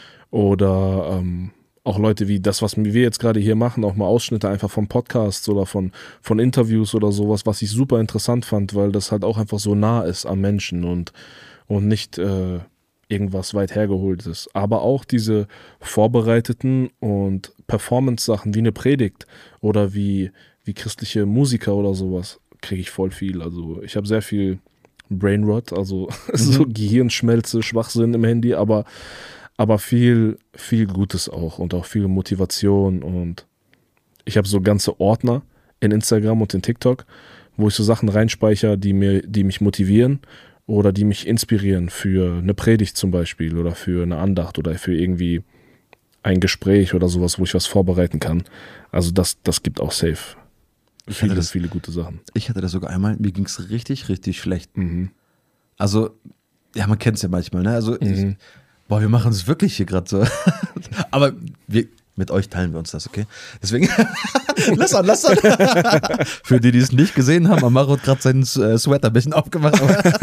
Oder ähm, auch Leute wie das, was wir jetzt gerade hier machen, auch mal Ausschnitte einfach von Podcasts oder von, von Interviews oder sowas, was ich super interessant fand, weil das halt auch einfach so nah ist am Menschen und, und nicht äh, irgendwas weit hergeholtes. Aber auch diese vorbereiteten und Performance-Sachen wie eine Predigt oder wie, wie christliche Musiker oder sowas, kriege ich voll viel. Also ich habe sehr viel Brainrot, also so Gehirnschmelze, Schwachsinn im Handy, aber aber viel, viel Gutes auch und auch viel Motivation und ich habe so ganze Ordner in Instagram und in TikTok, wo ich so Sachen reinspeichere, die mir, die mich motivieren oder die mich inspirieren für eine Predigt zum Beispiel oder für eine Andacht oder für irgendwie ein Gespräch oder sowas, wo ich was vorbereiten kann. Also das, das gibt auch safe Ich viele, hatte das, viele gute Sachen. Ich hatte das sogar einmal, mir ging es richtig, richtig schlecht. Mhm. Also, ja, man kennt es ja manchmal, ne? Also, Mhm. ich, boah, wir machen es wirklich hier gerade so. Aber wir, mit euch teilen wir uns das, okay? Deswegen, lass an, lass an. Für die, die es nicht gesehen haben, Amaro hat gerade seinen äh, Sweater ein bisschen aufgemacht.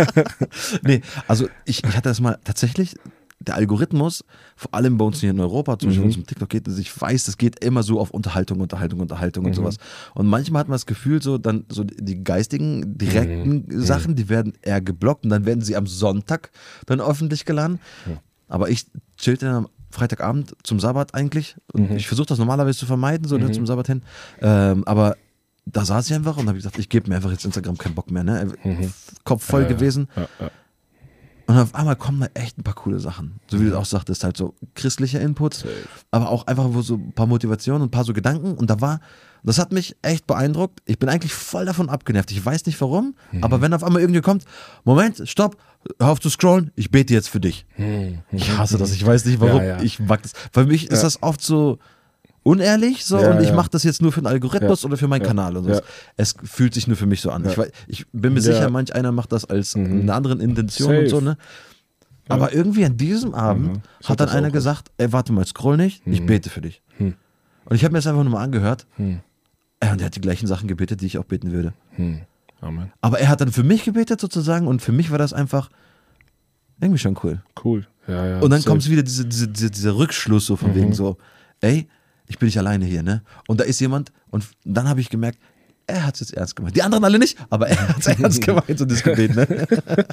Nee, also ich, ich hatte das mal tatsächlich, der Algorithmus, vor allem bei uns hier in Europa, zum Beispiel, Mhm. wenn es um TikTok geht, also ich weiß, das geht immer so auf Unterhaltung, Unterhaltung, Unterhaltung und Mhm. sowas. Und manchmal hat man das Gefühl, so dann so die geistigen, direkten Mhm. Sachen, die werden eher geblockt und dann werden sie am Sonntag dann öffentlich geladen. Ja. Aber ich chillte dann am Freitagabend zum Sabbat eigentlich und Mhm. ich versuche das normalerweise zu vermeiden, so ne, Mhm. zum Sabbat hin. Ähm, aber da saß ich einfach und habe gesagt, ich gebe mir einfach jetzt Instagram keinen Bock mehr, ne? Mhm. Kopf voll Ja, ja. gewesen. Ja, ja. Und auf einmal kommen da echt ein paar coole Sachen. So wie du auch sagtest, halt so christlicher Input, Safe. aber auch einfach so ein paar Motivationen und ein paar so Gedanken. Und da war, das hat mich echt beeindruckt. Ich bin eigentlich voll davon abgenervt. Ich weiß nicht warum, Mhm. aber wenn auf einmal irgendwie kommt, Moment, stopp, hör auf zu scrollen, ich bete jetzt für dich. Mhm. Ich hasse das, ich weiß nicht warum. Ja, ja. Ich mag das. Für mich ist Ja. das oft so unehrlich so Ja, und ich ja. mache das jetzt nur für den Algorithmus Ja. oder für meinen Ja. Kanal und so. Ja. Es fühlt sich nur für mich so an. Ja. Ich, weiß, ich bin mir Ja. sicher, manch einer macht das als Mhm. eine andere Intention Safe. und so, ne? Aber irgendwie an diesem Abend Mhm. Ich hat hab dann das einer auch. gesagt, ey, warte mal, scroll nicht, ich Mhm. bete für dich. Hm. Und ich habe mir das einfach nur mal angehört. Hm. Ey, und er hat die gleichen Sachen gebetet, die ich auch beten würde. Hm. Amen. Aber er hat dann für mich gebetet sozusagen und für mich war das einfach irgendwie schon cool. Cool. Ja, ja. Und dann safe. kommt wieder diese, diese, diese, dieser Rückschluss so von Mhm. wegen so, ey, ich bin nicht alleine hier, ne? Und da ist jemand und dann habe ich gemerkt, er hat es jetzt ernst gemeint. Die anderen alle nicht, aber er hat es ernst gemeint, so das Gebet, ne?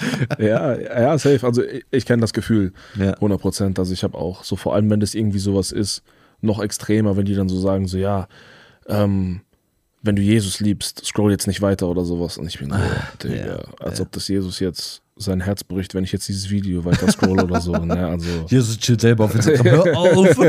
Ja, ja, safe. Also ich, ich kenne das Gefühl, Ja. hundert Prozent. Also ich habe auch, so vor allem, wenn das irgendwie sowas ist, noch extremer, wenn die dann so sagen, so ja, ähm, wenn du Jesus liebst, scroll jetzt nicht weiter oder sowas. Und ich bin so, Digga, ja, als ja. ob das Jesus jetzt sein Herz bricht, wenn ich jetzt dieses Video weiter scroll oder so. Ne? Also, Jesus chillt selber auf Instagram, hör auf.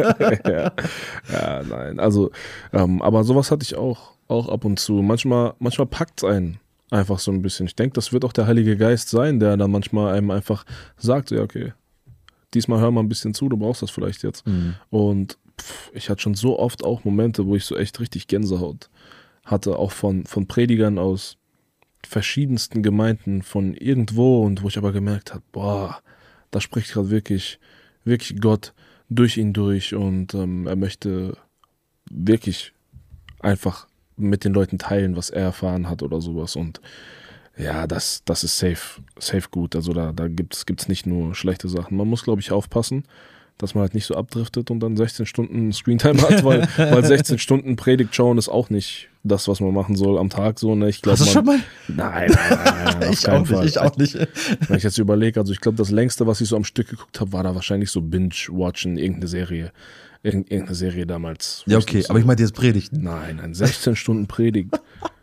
ja, ja, nein. Also, ähm, aber sowas hatte ich auch, auch ab und zu. Manchmal, manchmal packt es einen einfach so ein bisschen. Ich denke, das wird auch der Heilige Geist sein, der dann manchmal einem einfach sagt, so, ja, okay, diesmal hör mal ein bisschen zu, du brauchst das vielleicht jetzt. Mhm. Und pff, ich hatte schon so oft auch Momente, wo ich so echt richtig Gänsehaut hatte, auch von, von Predigern aus verschiedensten Gemeinden, von irgendwo, und wo ich aber gemerkt habe, boah, da spricht gerade wirklich, wirklich Gott durch ihn durch, und ähm, er möchte wirklich einfach mit den Leuten teilen, was er erfahren hat oder sowas. Und ja, das, das ist safe, safe gut. Also da, da gibt es nicht nur schlechte Sachen. Man muss, glaube ich, aufpassen, dass man halt nicht so abdriftet und dann sechzehn Stunden Screentime hat, weil, weil sechzehn Stunden Predigt schauen ist auch nicht das, was man machen soll am Tag. So, ne? Ich glaub, Hast du man, schon mal? Nein, nein, nein, nein, auf Ich keinen auch Fall. nicht, ich auch nicht. Wenn ich jetzt überlege, also ich glaube, das längste, was ich so am Stück geguckt habe, war da wahrscheinlich so Binge-Watchen, irgendeine Serie. Irgend, irgendeine Serie damals. Ja, okay, so, aber ich meinte jetzt Predigten. Nein, nein, sechzehn Stunden Predigt.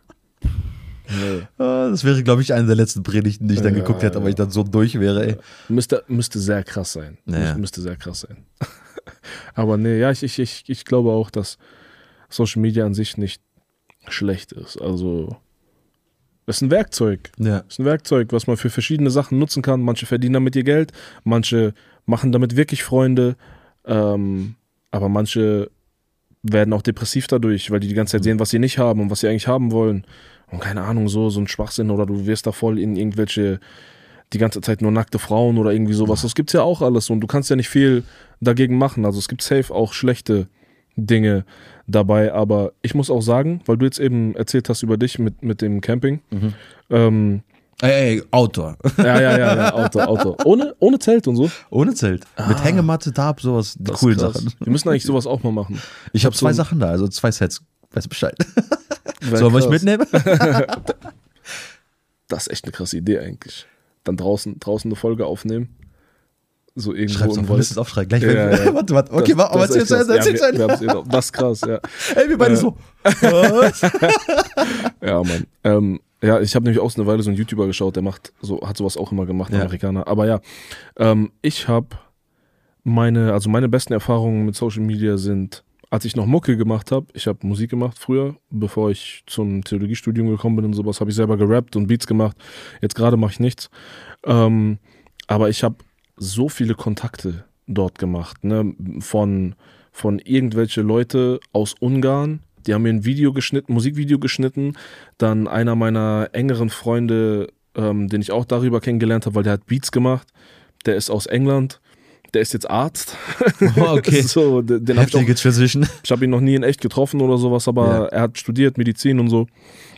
Nee. Ah, Das wäre, glaube ich, eine der letzten Predigten, die ich dann Ja, geguckt hätte, aber ich dann so durch wäre, ey. Müsste, müsste sehr krass sein. Ja, ja. Müsste, müsste sehr krass sein. Aber nee, ja, ich, ich, ich, ich glaube auch, dass Social Media an sich nicht schlecht ist. Also, es ist ein Werkzeug. Ja. Es ist ein Werkzeug, was man für verschiedene Sachen nutzen kann. Manche verdienen damit ihr Geld, manche machen damit wirklich Freunde, ähm, aber manche werden auch depressiv dadurch, weil die die ganze Zeit sehen, was sie nicht haben und was sie eigentlich haben wollen. Und keine Ahnung, so, so ein Schwachsinn, oder du wirst da voll in irgendwelche, die ganze Zeit nur nackte Frauen oder irgendwie sowas. Das gibt's ja auch alles, und du kannst ja nicht viel dagegen machen. Also es gibt safe auch schlechte Dinge dabei, aber ich muss auch sagen, weil du jetzt eben erzählt hast über dich mit, mit dem Camping, Mhm. ähm, Ey, ey, Outdoor. ja, ja, ja, ja, Auto, Auto. Ohne, ohne Zelt und so. Ohne Zelt. Mit Hängematte, Tarp, sowas. Die Das ist coolen krass. Sachen. Wir müssen eigentlich sowas auch mal machen. Ich habe hab zwei so- Sachen da, also zwei Sets. Weißt du Bescheid. Wär Sollen wir ich krass. mitnehmen? Das ist echt eine krasse Idee eigentlich. Dann draußen, draußen eine Folge aufnehmen. So irgendwo Schreib's im auf, Wald. müsst es aufschreiben. Gleich, Ja, wenn- ja. warte, warte. Okay, Das- warte, aber das ist erzähl echt zu Ende, krass. erzähl zu Ja, Ende. wir- wir haben's eben- Das ist krass, ja. Ey, wir beide Äh, so. Was? Ja, Mann. Ähm, ja, ich habe nämlich auch eine Weile so einen YouTuber geschaut, der macht so, hat sowas auch immer gemacht, Ja. Amerikaner. Aber ja, ähm, ich habe meine, also meine besten Erfahrungen mit Social Media sind als ich noch Mucke gemacht habe, ich habe Musik gemacht früher, bevor ich zum Theologiestudium gekommen bin und sowas, habe ich selber gerappt und Beats gemacht. Jetzt gerade mache ich nichts. Ähm, aber ich habe so viele Kontakte dort gemacht, ne? Von, von irgendwelche Leute aus Ungarn, die haben mir ein Video geschnitten, Musikvideo geschnitten. Dann einer meiner engeren Freunde, ähm, den ich auch darüber kennengelernt habe, weil der hat Beats gemacht, der ist aus England. Der ist jetzt Arzt. Oh, okay. so, den, den hab ich auch, Transition. ich habe ihn noch nie in echt getroffen oder sowas, aber ja. Er hat studiert Medizin und so.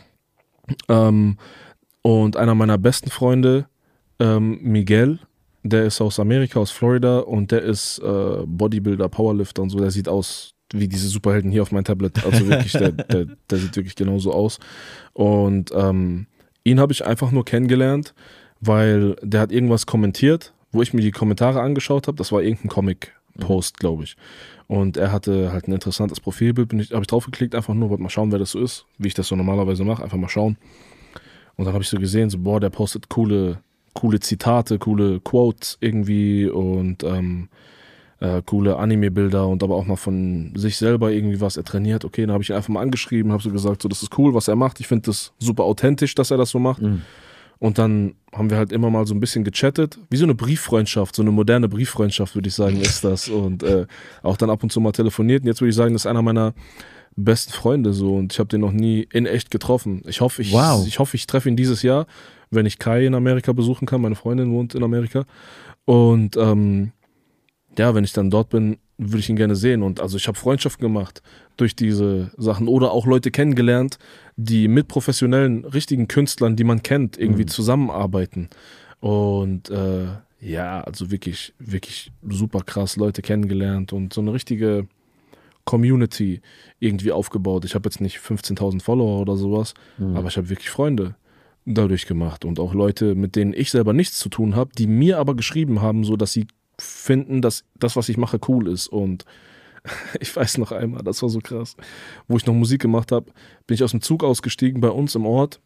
Ähm, und einer meiner besten Freunde, ähm, Miguel, der ist aus Amerika, aus Florida und der ist äh, Bodybuilder, Powerlifter und so. Der sieht aus wie diese Superhelden hier auf meinem Tablet. Also wirklich, der, der, der sieht wirklich genauso aus. Und ähm, ihn habe ich einfach nur kennengelernt, weil der hat irgendwas kommentiert, wo ich mir die Kommentare angeschaut habe. Das war irgendein Comic-Post, glaube ich. Und er hatte halt ein interessantes Profilbild. Bin ich, habe ich draufgeklickt, einfach nur, wollte mal schauen, wer das so ist, wie ich das so normalerweise mache, einfach mal schauen. Und dann habe ich so gesehen, so boah, der postet coole, coole Zitate, coole Quotes irgendwie und ähm, äh, coole Anime-Bilder und aber auch mal von sich selber irgendwie was er trainiert. Okay, dann habe ich ihn einfach mal angeschrieben, habe so gesagt, so das ist cool, was er macht. Ich finde das super authentisch, dass er das so macht. Mhm. Und dann haben wir halt immer mal so ein bisschen gechattet, wie so eine Brieffreundschaft, so eine moderne Brieffreundschaft, würde ich sagen, ist das. Und äh, auch dann ab und zu mal telefoniert. Und jetzt würde ich sagen, das ist einer meiner besten Freunde so. Und ich habe den noch nie in echt getroffen. Ich hoffe, ich, wow. ich, hoffe, ich treffe ihn dieses Jahr, wenn ich Kai in Amerika besuchen kann. Meine Freundin wohnt in Amerika. Und ähm, ja, wenn ich dann dort bin, würde ich ihn gerne sehen. Und also ich habe Freundschaften gemacht durch diese Sachen oder auch Leute kennengelernt, die mit professionellen, richtigen Künstlern, die man kennt, irgendwie mhm. zusammenarbeiten. Und äh, ja, also wirklich, wirklich super krass Leute kennengelernt und so eine richtige Community irgendwie aufgebaut. Ich habe jetzt nicht fünfzehntausend Follower oder sowas, mhm. aber ich habe wirklich Freunde dadurch gemacht und auch Leute, mit denen ich selber nichts zu tun habe, die mir aber geschrieben haben, so dass sie finden, dass das, was ich mache, cool ist. Und ich weiß noch einmal, das war so krass, wo ich noch Musik gemacht habe, bin ich aus dem Zug ausgestiegen bei uns im Ort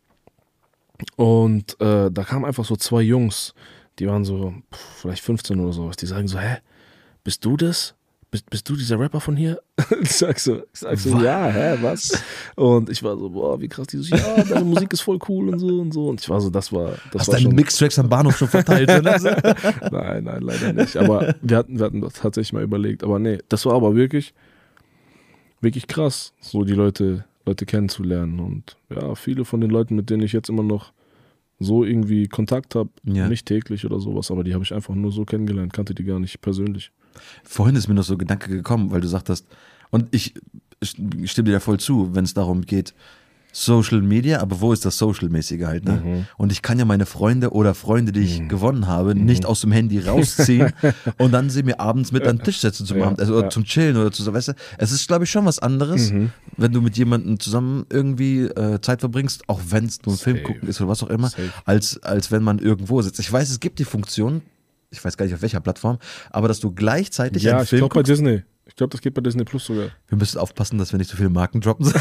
und äh, da kamen einfach so zwei Jungs, die waren so pff, vielleicht fünfzehn oder sowas, die sagen so, hä, bist du das? Bist, bist du dieser Rapper von hier? Ich sag so, ich sag so ja, hä, was? Und ich war so, boah, wie krass, die so, ja, deine Musik ist voll cool und so und so. Und ich war so, das war, das Hast war deine schon... Mixtracks am Bahnhof schon verteilt? Nein, nein, leider nicht. Aber wir hatten, wir hatten das tatsächlich mal überlegt. Aber nee, das war aber wirklich, wirklich krass, so die Leute, Leute kennenzulernen. Und ja, viele von den Leuten, mit denen ich jetzt immer noch so irgendwie Kontakt habe, ja. nicht täglich oder sowas, aber die habe ich einfach nur so kennengelernt, kannte die gar nicht persönlich. Vorhin ist mir noch so ein Gedanke gekommen, weil du sagtest, und ich stimme dir da voll zu, wenn es darum geht, Social Media, aber wo ist das Social-mäßige halt, ne? Mhm. Und ich kann ja meine Freunde oder Freunde, die ich mhm. gewonnen habe, mhm. nicht aus dem Handy rausziehen und dann sie mir abends mit an den Tisch setzen zum ja, Abend, also oder ja. zum Chillen oder zu so, weißt du, es ist, glaube ich, schon was anderes, mhm. wenn du mit jemandem zusammen irgendwie äh, Zeit verbringst, auch wenn es nur ein Safe. Film gucken ist oder was auch immer, als, als wenn man irgendwo sitzt. Ich weiß, es gibt die Funktion, ich weiß gar nicht auf welcher Plattform, aber dass du gleichzeitig ja, einen Film ich glaube bei Disney. Ich glaube, das geht bei Disney Plus sogar. Wir müssen aufpassen, dass wir nicht so viele Marken droppen.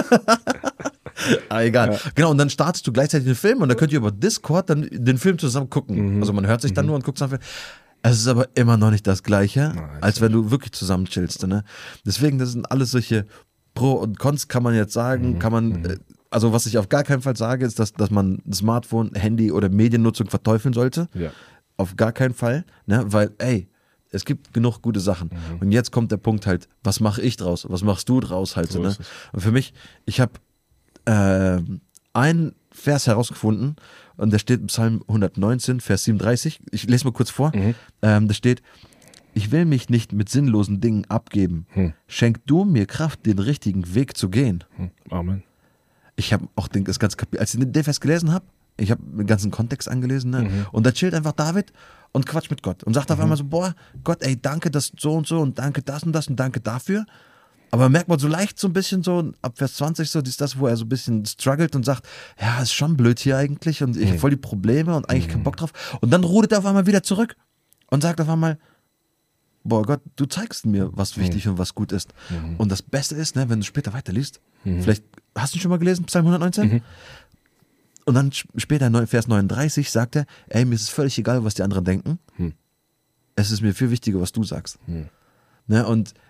Ah, egal. Ja. Genau, und dann startest du gleichzeitig den Film und dann könnt ihr über Discord dann den Film zusammen gucken. Mhm. Also man hört sich dann mhm. nur und guckt zusammen. Es ist aber immer noch nicht das Gleiche, Nein, als wenn du wirklich zusammen chillst. Ne? Deswegen, das sind alles solche Pro und Cons, kann man jetzt sagen, mhm. kann man, mhm. also was ich auf gar keinen Fall sage, ist, dass, dass man Smartphone, Handy oder Mediennutzung verteufeln sollte. Ja. Auf gar keinen Fall, ne? Weil, ey, es gibt genug gute Sachen. Mhm. Und jetzt kommt der Punkt halt, was mache ich draus? Was machst du draus halt? So, ne? Und für mich, ich habe äh, einen Vers herausgefunden und der steht im Psalm hundertneunzehn, Vers siebenunddreißig. Ich lese mal kurz vor. Mhm. Ähm, da steht, ich will mich nicht mit sinnlosen Dingen abgeben. Mhm. Schenk du mir Kraft, den richtigen Weg zu gehen. Mhm. Amen. Ich habe auch den, das ganze Kapitel, als ich den Vers gelesen habe, ich habe den ganzen Kontext angelesen, ne? Mhm. Und da chillt einfach David und quatscht mit Gott und sagt mhm. auf einmal so, boah, Gott, ey, danke das so und so und danke das und das und danke dafür. Aber merkt man so leicht so ein bisschen so, ab Vers zwanzig so, ist das, wo er so ein bisschen struggelt und sagt, ja, ist schon blöd hier eigentlich und ich mhm. habe voll die Probleme und eigentlich mhm. keinen Bock drauf. Und dann rudert er auf einmal wieder zurück und sagt auf einmal, boah Gott, du zeigst mir, was wichtig mhm. und was gut ist. Mhm. Und das Beste ist, ne, wenn du später weiterliest, mhm. vielleicht, hast du ihn schon mal gelesen, Psalm hundertneunzehn? Mhm. Und dann später, Vers neununddreißig, sagt er, ey, mir ist es völlig egal, was die anderen denken. Hm. Es ist mir viel wichtiger, was du sagst. Hm. Ne, und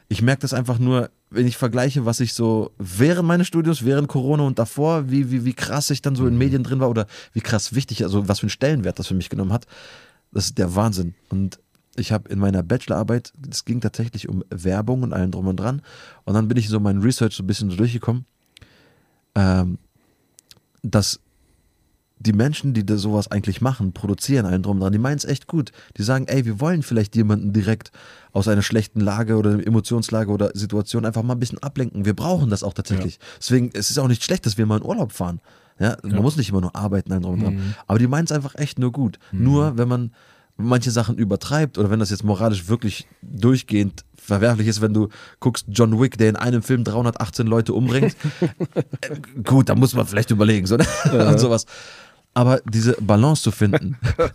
ich merke das einfach nur, wenn ich vergleiche, was ich so während meines Studiums, während Corona und davor, wie, wie, wie krass ich dann so in Medien drin war oder wie krass wichtig, also was für einen Stellenwert das für mich genommen hat, das ist der Wahnsinn. Und ich habe in meiner Bachelorarbeit, es ging tatsächlich um Werbung und allem drum und dran, und dann bin ich so mein Research so ein bisschen so durchgekommen, ähm, dass die Menschen, die da sowas eigentlich machen, produzieren allen drum und dran, die meinen es echt gut. Die sagen, ey, wir wollen vielleicht jemanden direkt aus einer schlechten Lage oder Emotionslage oder Situation einfach mal ein bisschen ablenken. Wir brauchen das auch tatsächlich. Ja. Deswegen, es ist auch nicht schlecht, dass wir mal in Urlaub fahren. Ja, man ja. muss nicht immer nur arbeiten, allen drum und dran. Mhm. Aber die meinen es einfach echt nur gut. Mhm. Nur, wenn man manche Sachen übertreibt oder wenn das jetzt moralisch wirklich durchgehend verwerflich ist, wenn du guckst, John Wick, der in einem Film dreihundertachtzehn Leute umbringt, gut, da muss man vielleicht überlegen, so, ne? Ja. Und sowas. Aber diese Balance zu finden.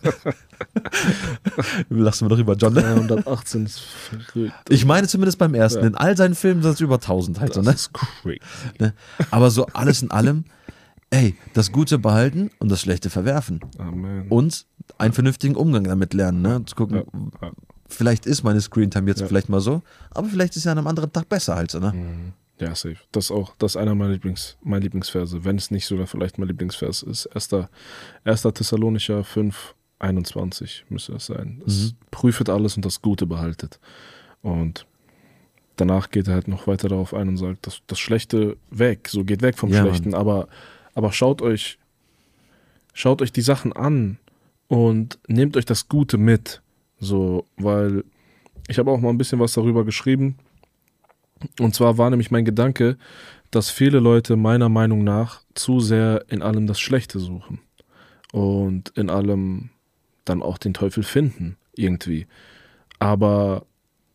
Lachst du mir doch über John, ne? dreihundertachtzehn ist verrückt. Ich meine zumindest beim ersten. Ja. In all seinen Filmen sind es über tausend halt. Das so, ne? ist crazy. Ne? Aber so alles in allem, ey, das Gute behalten und das Schlechte verwerfen. Amen. Und einen vernünftigen Umgang damit lernen. Ne? Zu gucken, ja. Ja. vielleicht ist meine Screentime jetzt ja. vielleicht mal so, aber vielleicht ist ja an einem anderen Tag besser halt so, ne? Mhm. Ja, safe. Das ist auch, das ist einer meiner Lieblings, mein Lieblingsverse, wenn es nicht sogar vielleicht mein Lieblingsvers ist. Erster, erster Thessalonicher fünf, einundzwanzig müsste es sein. Das mhm. prüfet alles und das Gute behaltet. Und danach geht er halt noch weiter darauf ein und sagt, das, das Schlechte weg, so geht weg vom ja, Schlechten, Mann. aber aber schaut euch schaut euch die Sachen an und nehmt euch das Gute mit, so, weil ich habe auch mal ein bisschen was darüber geschrieben. Und zwar war nämlich mein Gedanke, dass viele Leute meiner Meinung nach zu sehr in allem das Schlechte suchen und in allem dann auch den Teufel finden, irgendwie. Aber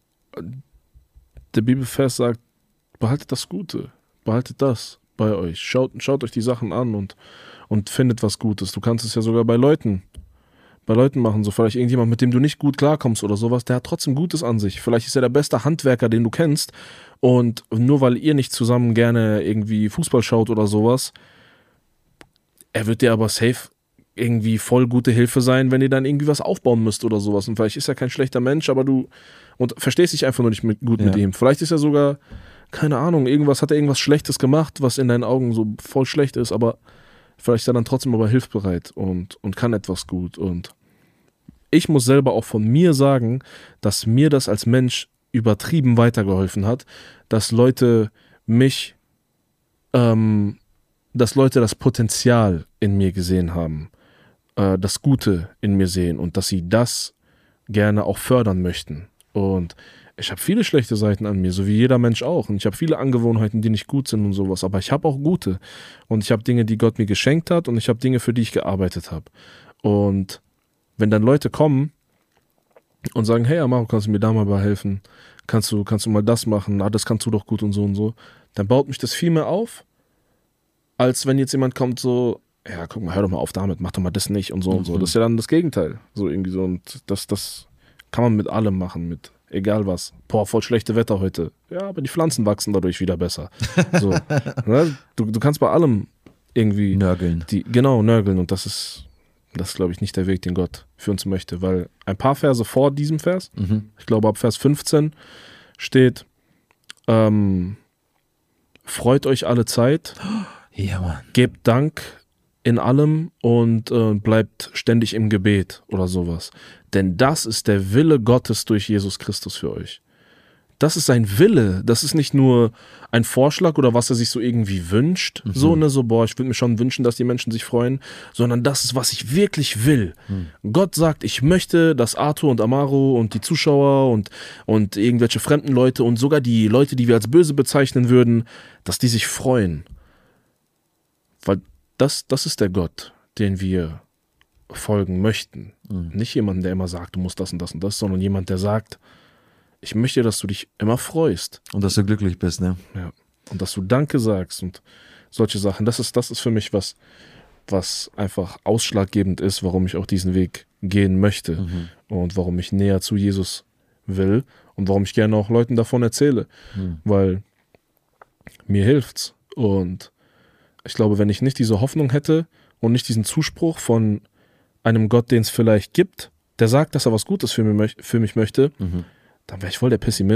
der Bibelvers sagt, behaltet das Gute, behaltet das bei euch, schaut, schaut euch die Sachen an und, und findet was Gutes. Du kannst es ja sogar bei Leuten bei Leuten machen, so vielleicht irgendjemand, mit dem du nicht gut klarkommst oder sowas, der hat trotzdem Gutes an sich. Vielleicht ist er der beste Handwerker, den du kennst, und nur weil ihr nicht zusammen gerne irgendwie Fußball schaut oder sowas, er wird dir aber safe irgendwie voll gute Hilfe sein, wenn ihr dann irgendwie was aufbauen müsst oder sowas. Und vielleicht ist er kein schlechter Mensch, aber du und verstehst dich einfach nur nicht mit, gut ja. mit ihm. Vielleicht ist er sogar, keine Ahnung, irgendwas hat er irgendwas Schlechtes gemacht, was in deinen Augen so voll schlecht ist, aber vielleicht ist er dann trotzdem aber hilfsbereit und, und kann etwas gut. Und ich muss selber auch von mir sagen, dass mir das als Mensch übertrieben weitergeholfen hat, dass Leute mich, ähm, dass Leute das Potenzial in mir gesehen haben, äh, das Gute in mir sehen und dass sie das gerne auch fördern möchten. Und ich habe viele schlechte Seiten an mir, so wie jeder Mensch auch. Und ich habe viele Angewohnheiten, die nicht gut sind und sowas. Aber ich habe auch gute. Und ich habe Dinge, die Gott mir geschenkt hat, und ich habe Dinge, für die ich gearbeitet habe. Und wenn dann Leute kommen und sagen, hey Amaro, kannst du mir da mal bei helfen? Kannst du, kannst du mal das machen? Ah, das kannst du doch gut und so und so. Dann baut mich das viel mehr auf, als wenn jetzt jemand kommt so, ja, guck mal, hör doch mal auf damit, mach doch mal das nicht und so mhm. und so. Das ist ja dann das Gegenteil. So irgendwie so. Und das, das kann man mit allem machen, mit egal was. Boah, voll schlechte Wetter heute. Ja, aber die Pflanzen wachsen dadurch wieder besser. So. Ne? Du, du kannst bei allem irgendwie nörgeln. Die, genau, nörgeln. Und das ist, das ist, glaube ich, nicht der Weg, den Gott für uns möchte. Weil ein paar Verse vor diesem Vers, mhm. ich glaube ab Vers fünfzehn, steht, ähm, freut euch alle Zeit, ja, Mann. Gebt Dank in allem und äh, bleibt ständig im Gebet oder sowas. Denn das ist der Wille Gottes durch Jesus Christus für euch. Das ist sein Wille. Das ist nicht nur ein Vorschlag oder was er sich so irgendwie wünscht. Mhm. So, ne, so, boah, ich würde mir schon wünschen, dass die Menschen sich freuen. Sondern das ist, was ich wirklich will. Mhm. Gott sagt, ich möchte, dass Arthur und Amaro und die Zuschauer und, und irgendwelche fremden Leute und sogar die Leute, die wir als böse bezeichnen würden, dass die sich freuen. Weil das, das ist der Gott, den wir folgen möchten. Mhm. Nicht jemanden, der immer sagt, du musst das und das und das, sondern jemand, der sagt, ich möchte, dass du dich immer freust. Und dass du glücklich bist, ne? Ja. Und dass du Danke sagst und solche Sachen. Das ist, das ist für mich was, was einfach ausschlaggebend ist, warum ich auch diesen Weg gehen möchte. Mhm. Und warum ich näher zu Jesus will und warum ich gerne auch Leuten davon erzähle. Mhm. Weil mir hilft's. Und ich glaube, wenn ich nicht diese Hoffnung hätte und nicht diesen Zuspruch von einem Gott, den es vielleicht gibt, der sagt, dass er was Gutes für mich, für mich möchte, mhm. dann wäre ich voll der Pessimist.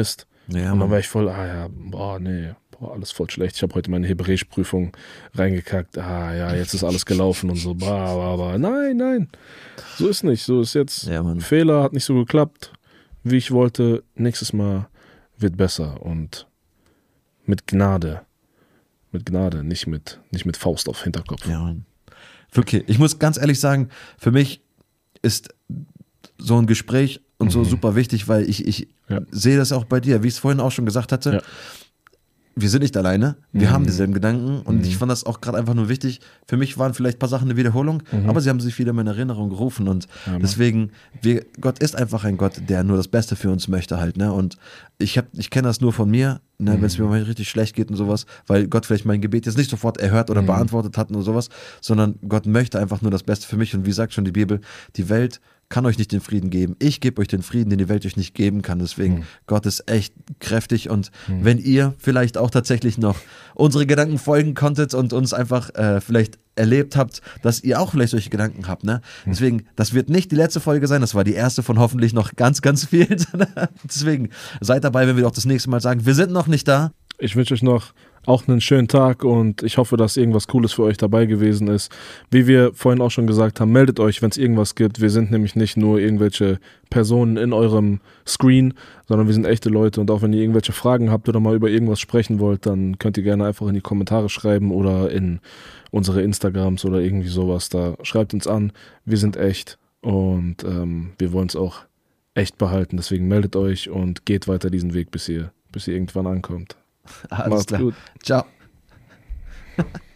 Ja, und dann Mann. war ich voll, ah ja, boah, nee, boah, alles voll schlecht. Ich habe heute meine Hebräisch-Prüfung reingekackt. Ah ja, jetzt ist alles gelaufen und so, bah, bah, bah. Nein, nein, so ist nicht. So ist jetzt, Ja, Mann. Fehler, hat nicht so geklappt, wie ich wollte. Nächstes Mal wird besser und mit Gnade. Mit Gnade, nicht mit, nicht mit Faust auf Hinterkopf. Ja, Mann. Okay, ich muss ganz ehrlich sagen, für mich ist so ein Gespräch und so Mhm. super wichtig, weil ich, ich Ja. sehe das auch bei dir, wie ich es vorhin auch schon gesagt hatte. Ja. Wir sind nicht alleine, wir Mhm. haben dieselben Gedanken und Mhm. ich fand das auch gerade einfach nur wichtig. Für mich waren vielleicht ein paar Sachen eine Wiederholung, Mhm. aber sie haben sich wieder in meine Erinnerung gerufen und Ja, Mann. deswegen, wir, Gott ist einfach ein Gott, der nur das Beste für uns möchte halt, ne? Und ich hab, ich kenne das nur von mir, ne, wenn es mir mal richtig schlecht geht und sowas, weil Gott vielleicht mein Gebet jetzt nicht sofort erhört oder Mhm. beantwortet hat oder sowas, sondern Gott möchte einfach nur das Beste für mich und wie sagt schon die Bibel, die Welt kann euch nicht den Frieden geben. Ich gebe euch den Frieden, den die Welt euch nicht geben kann. Deswegen, Mhm. Gott ist echt kräftig und Mhm. wenn ihr vielleicht auch tatsächlich noch unsere Gedanken folgen konntet und uns einfach äh, vielleicht erlebt habt, dass ihr auch vielleicht solche Gedanken habt, ne? Deswegen, das wird nicht die letzte Folge sein, das war die erste von hoffentlich noch ganz, ganz vielen. Deswegen, seid dabei, wenn wir auch das nächste Mal sagen, wir sind noch nicht da. Ich wünsche euch noch auch einen schönen Tag und ich hoffe, dass irgendwas Cooles für euch dabei gewesen ist. Wie wir vorhin auch schon gesagt haben, meldet euch, wenn es irgendwas gibt. Wir sind nämlich nicht nur irgendwelche Personen in eurem Screen, sondern wir sind echte Leute und auch wenn ihr irgendwelche Fragen habt oder mal über irgendwas sprechen wollt, dann könnt ihr gerne einfach in die Kommentare schreiben oder in unsere Instagrams oder irgendwie sowas. Da schreibt uns an, wir sind echt und ähm, wir wollen es auch echt behalten. Deswegen meldet euch und geht weiter diesen Weg, bis ihr, bis ihr irgendwann ankommt. Alles Macht's klar. gut. Ciao.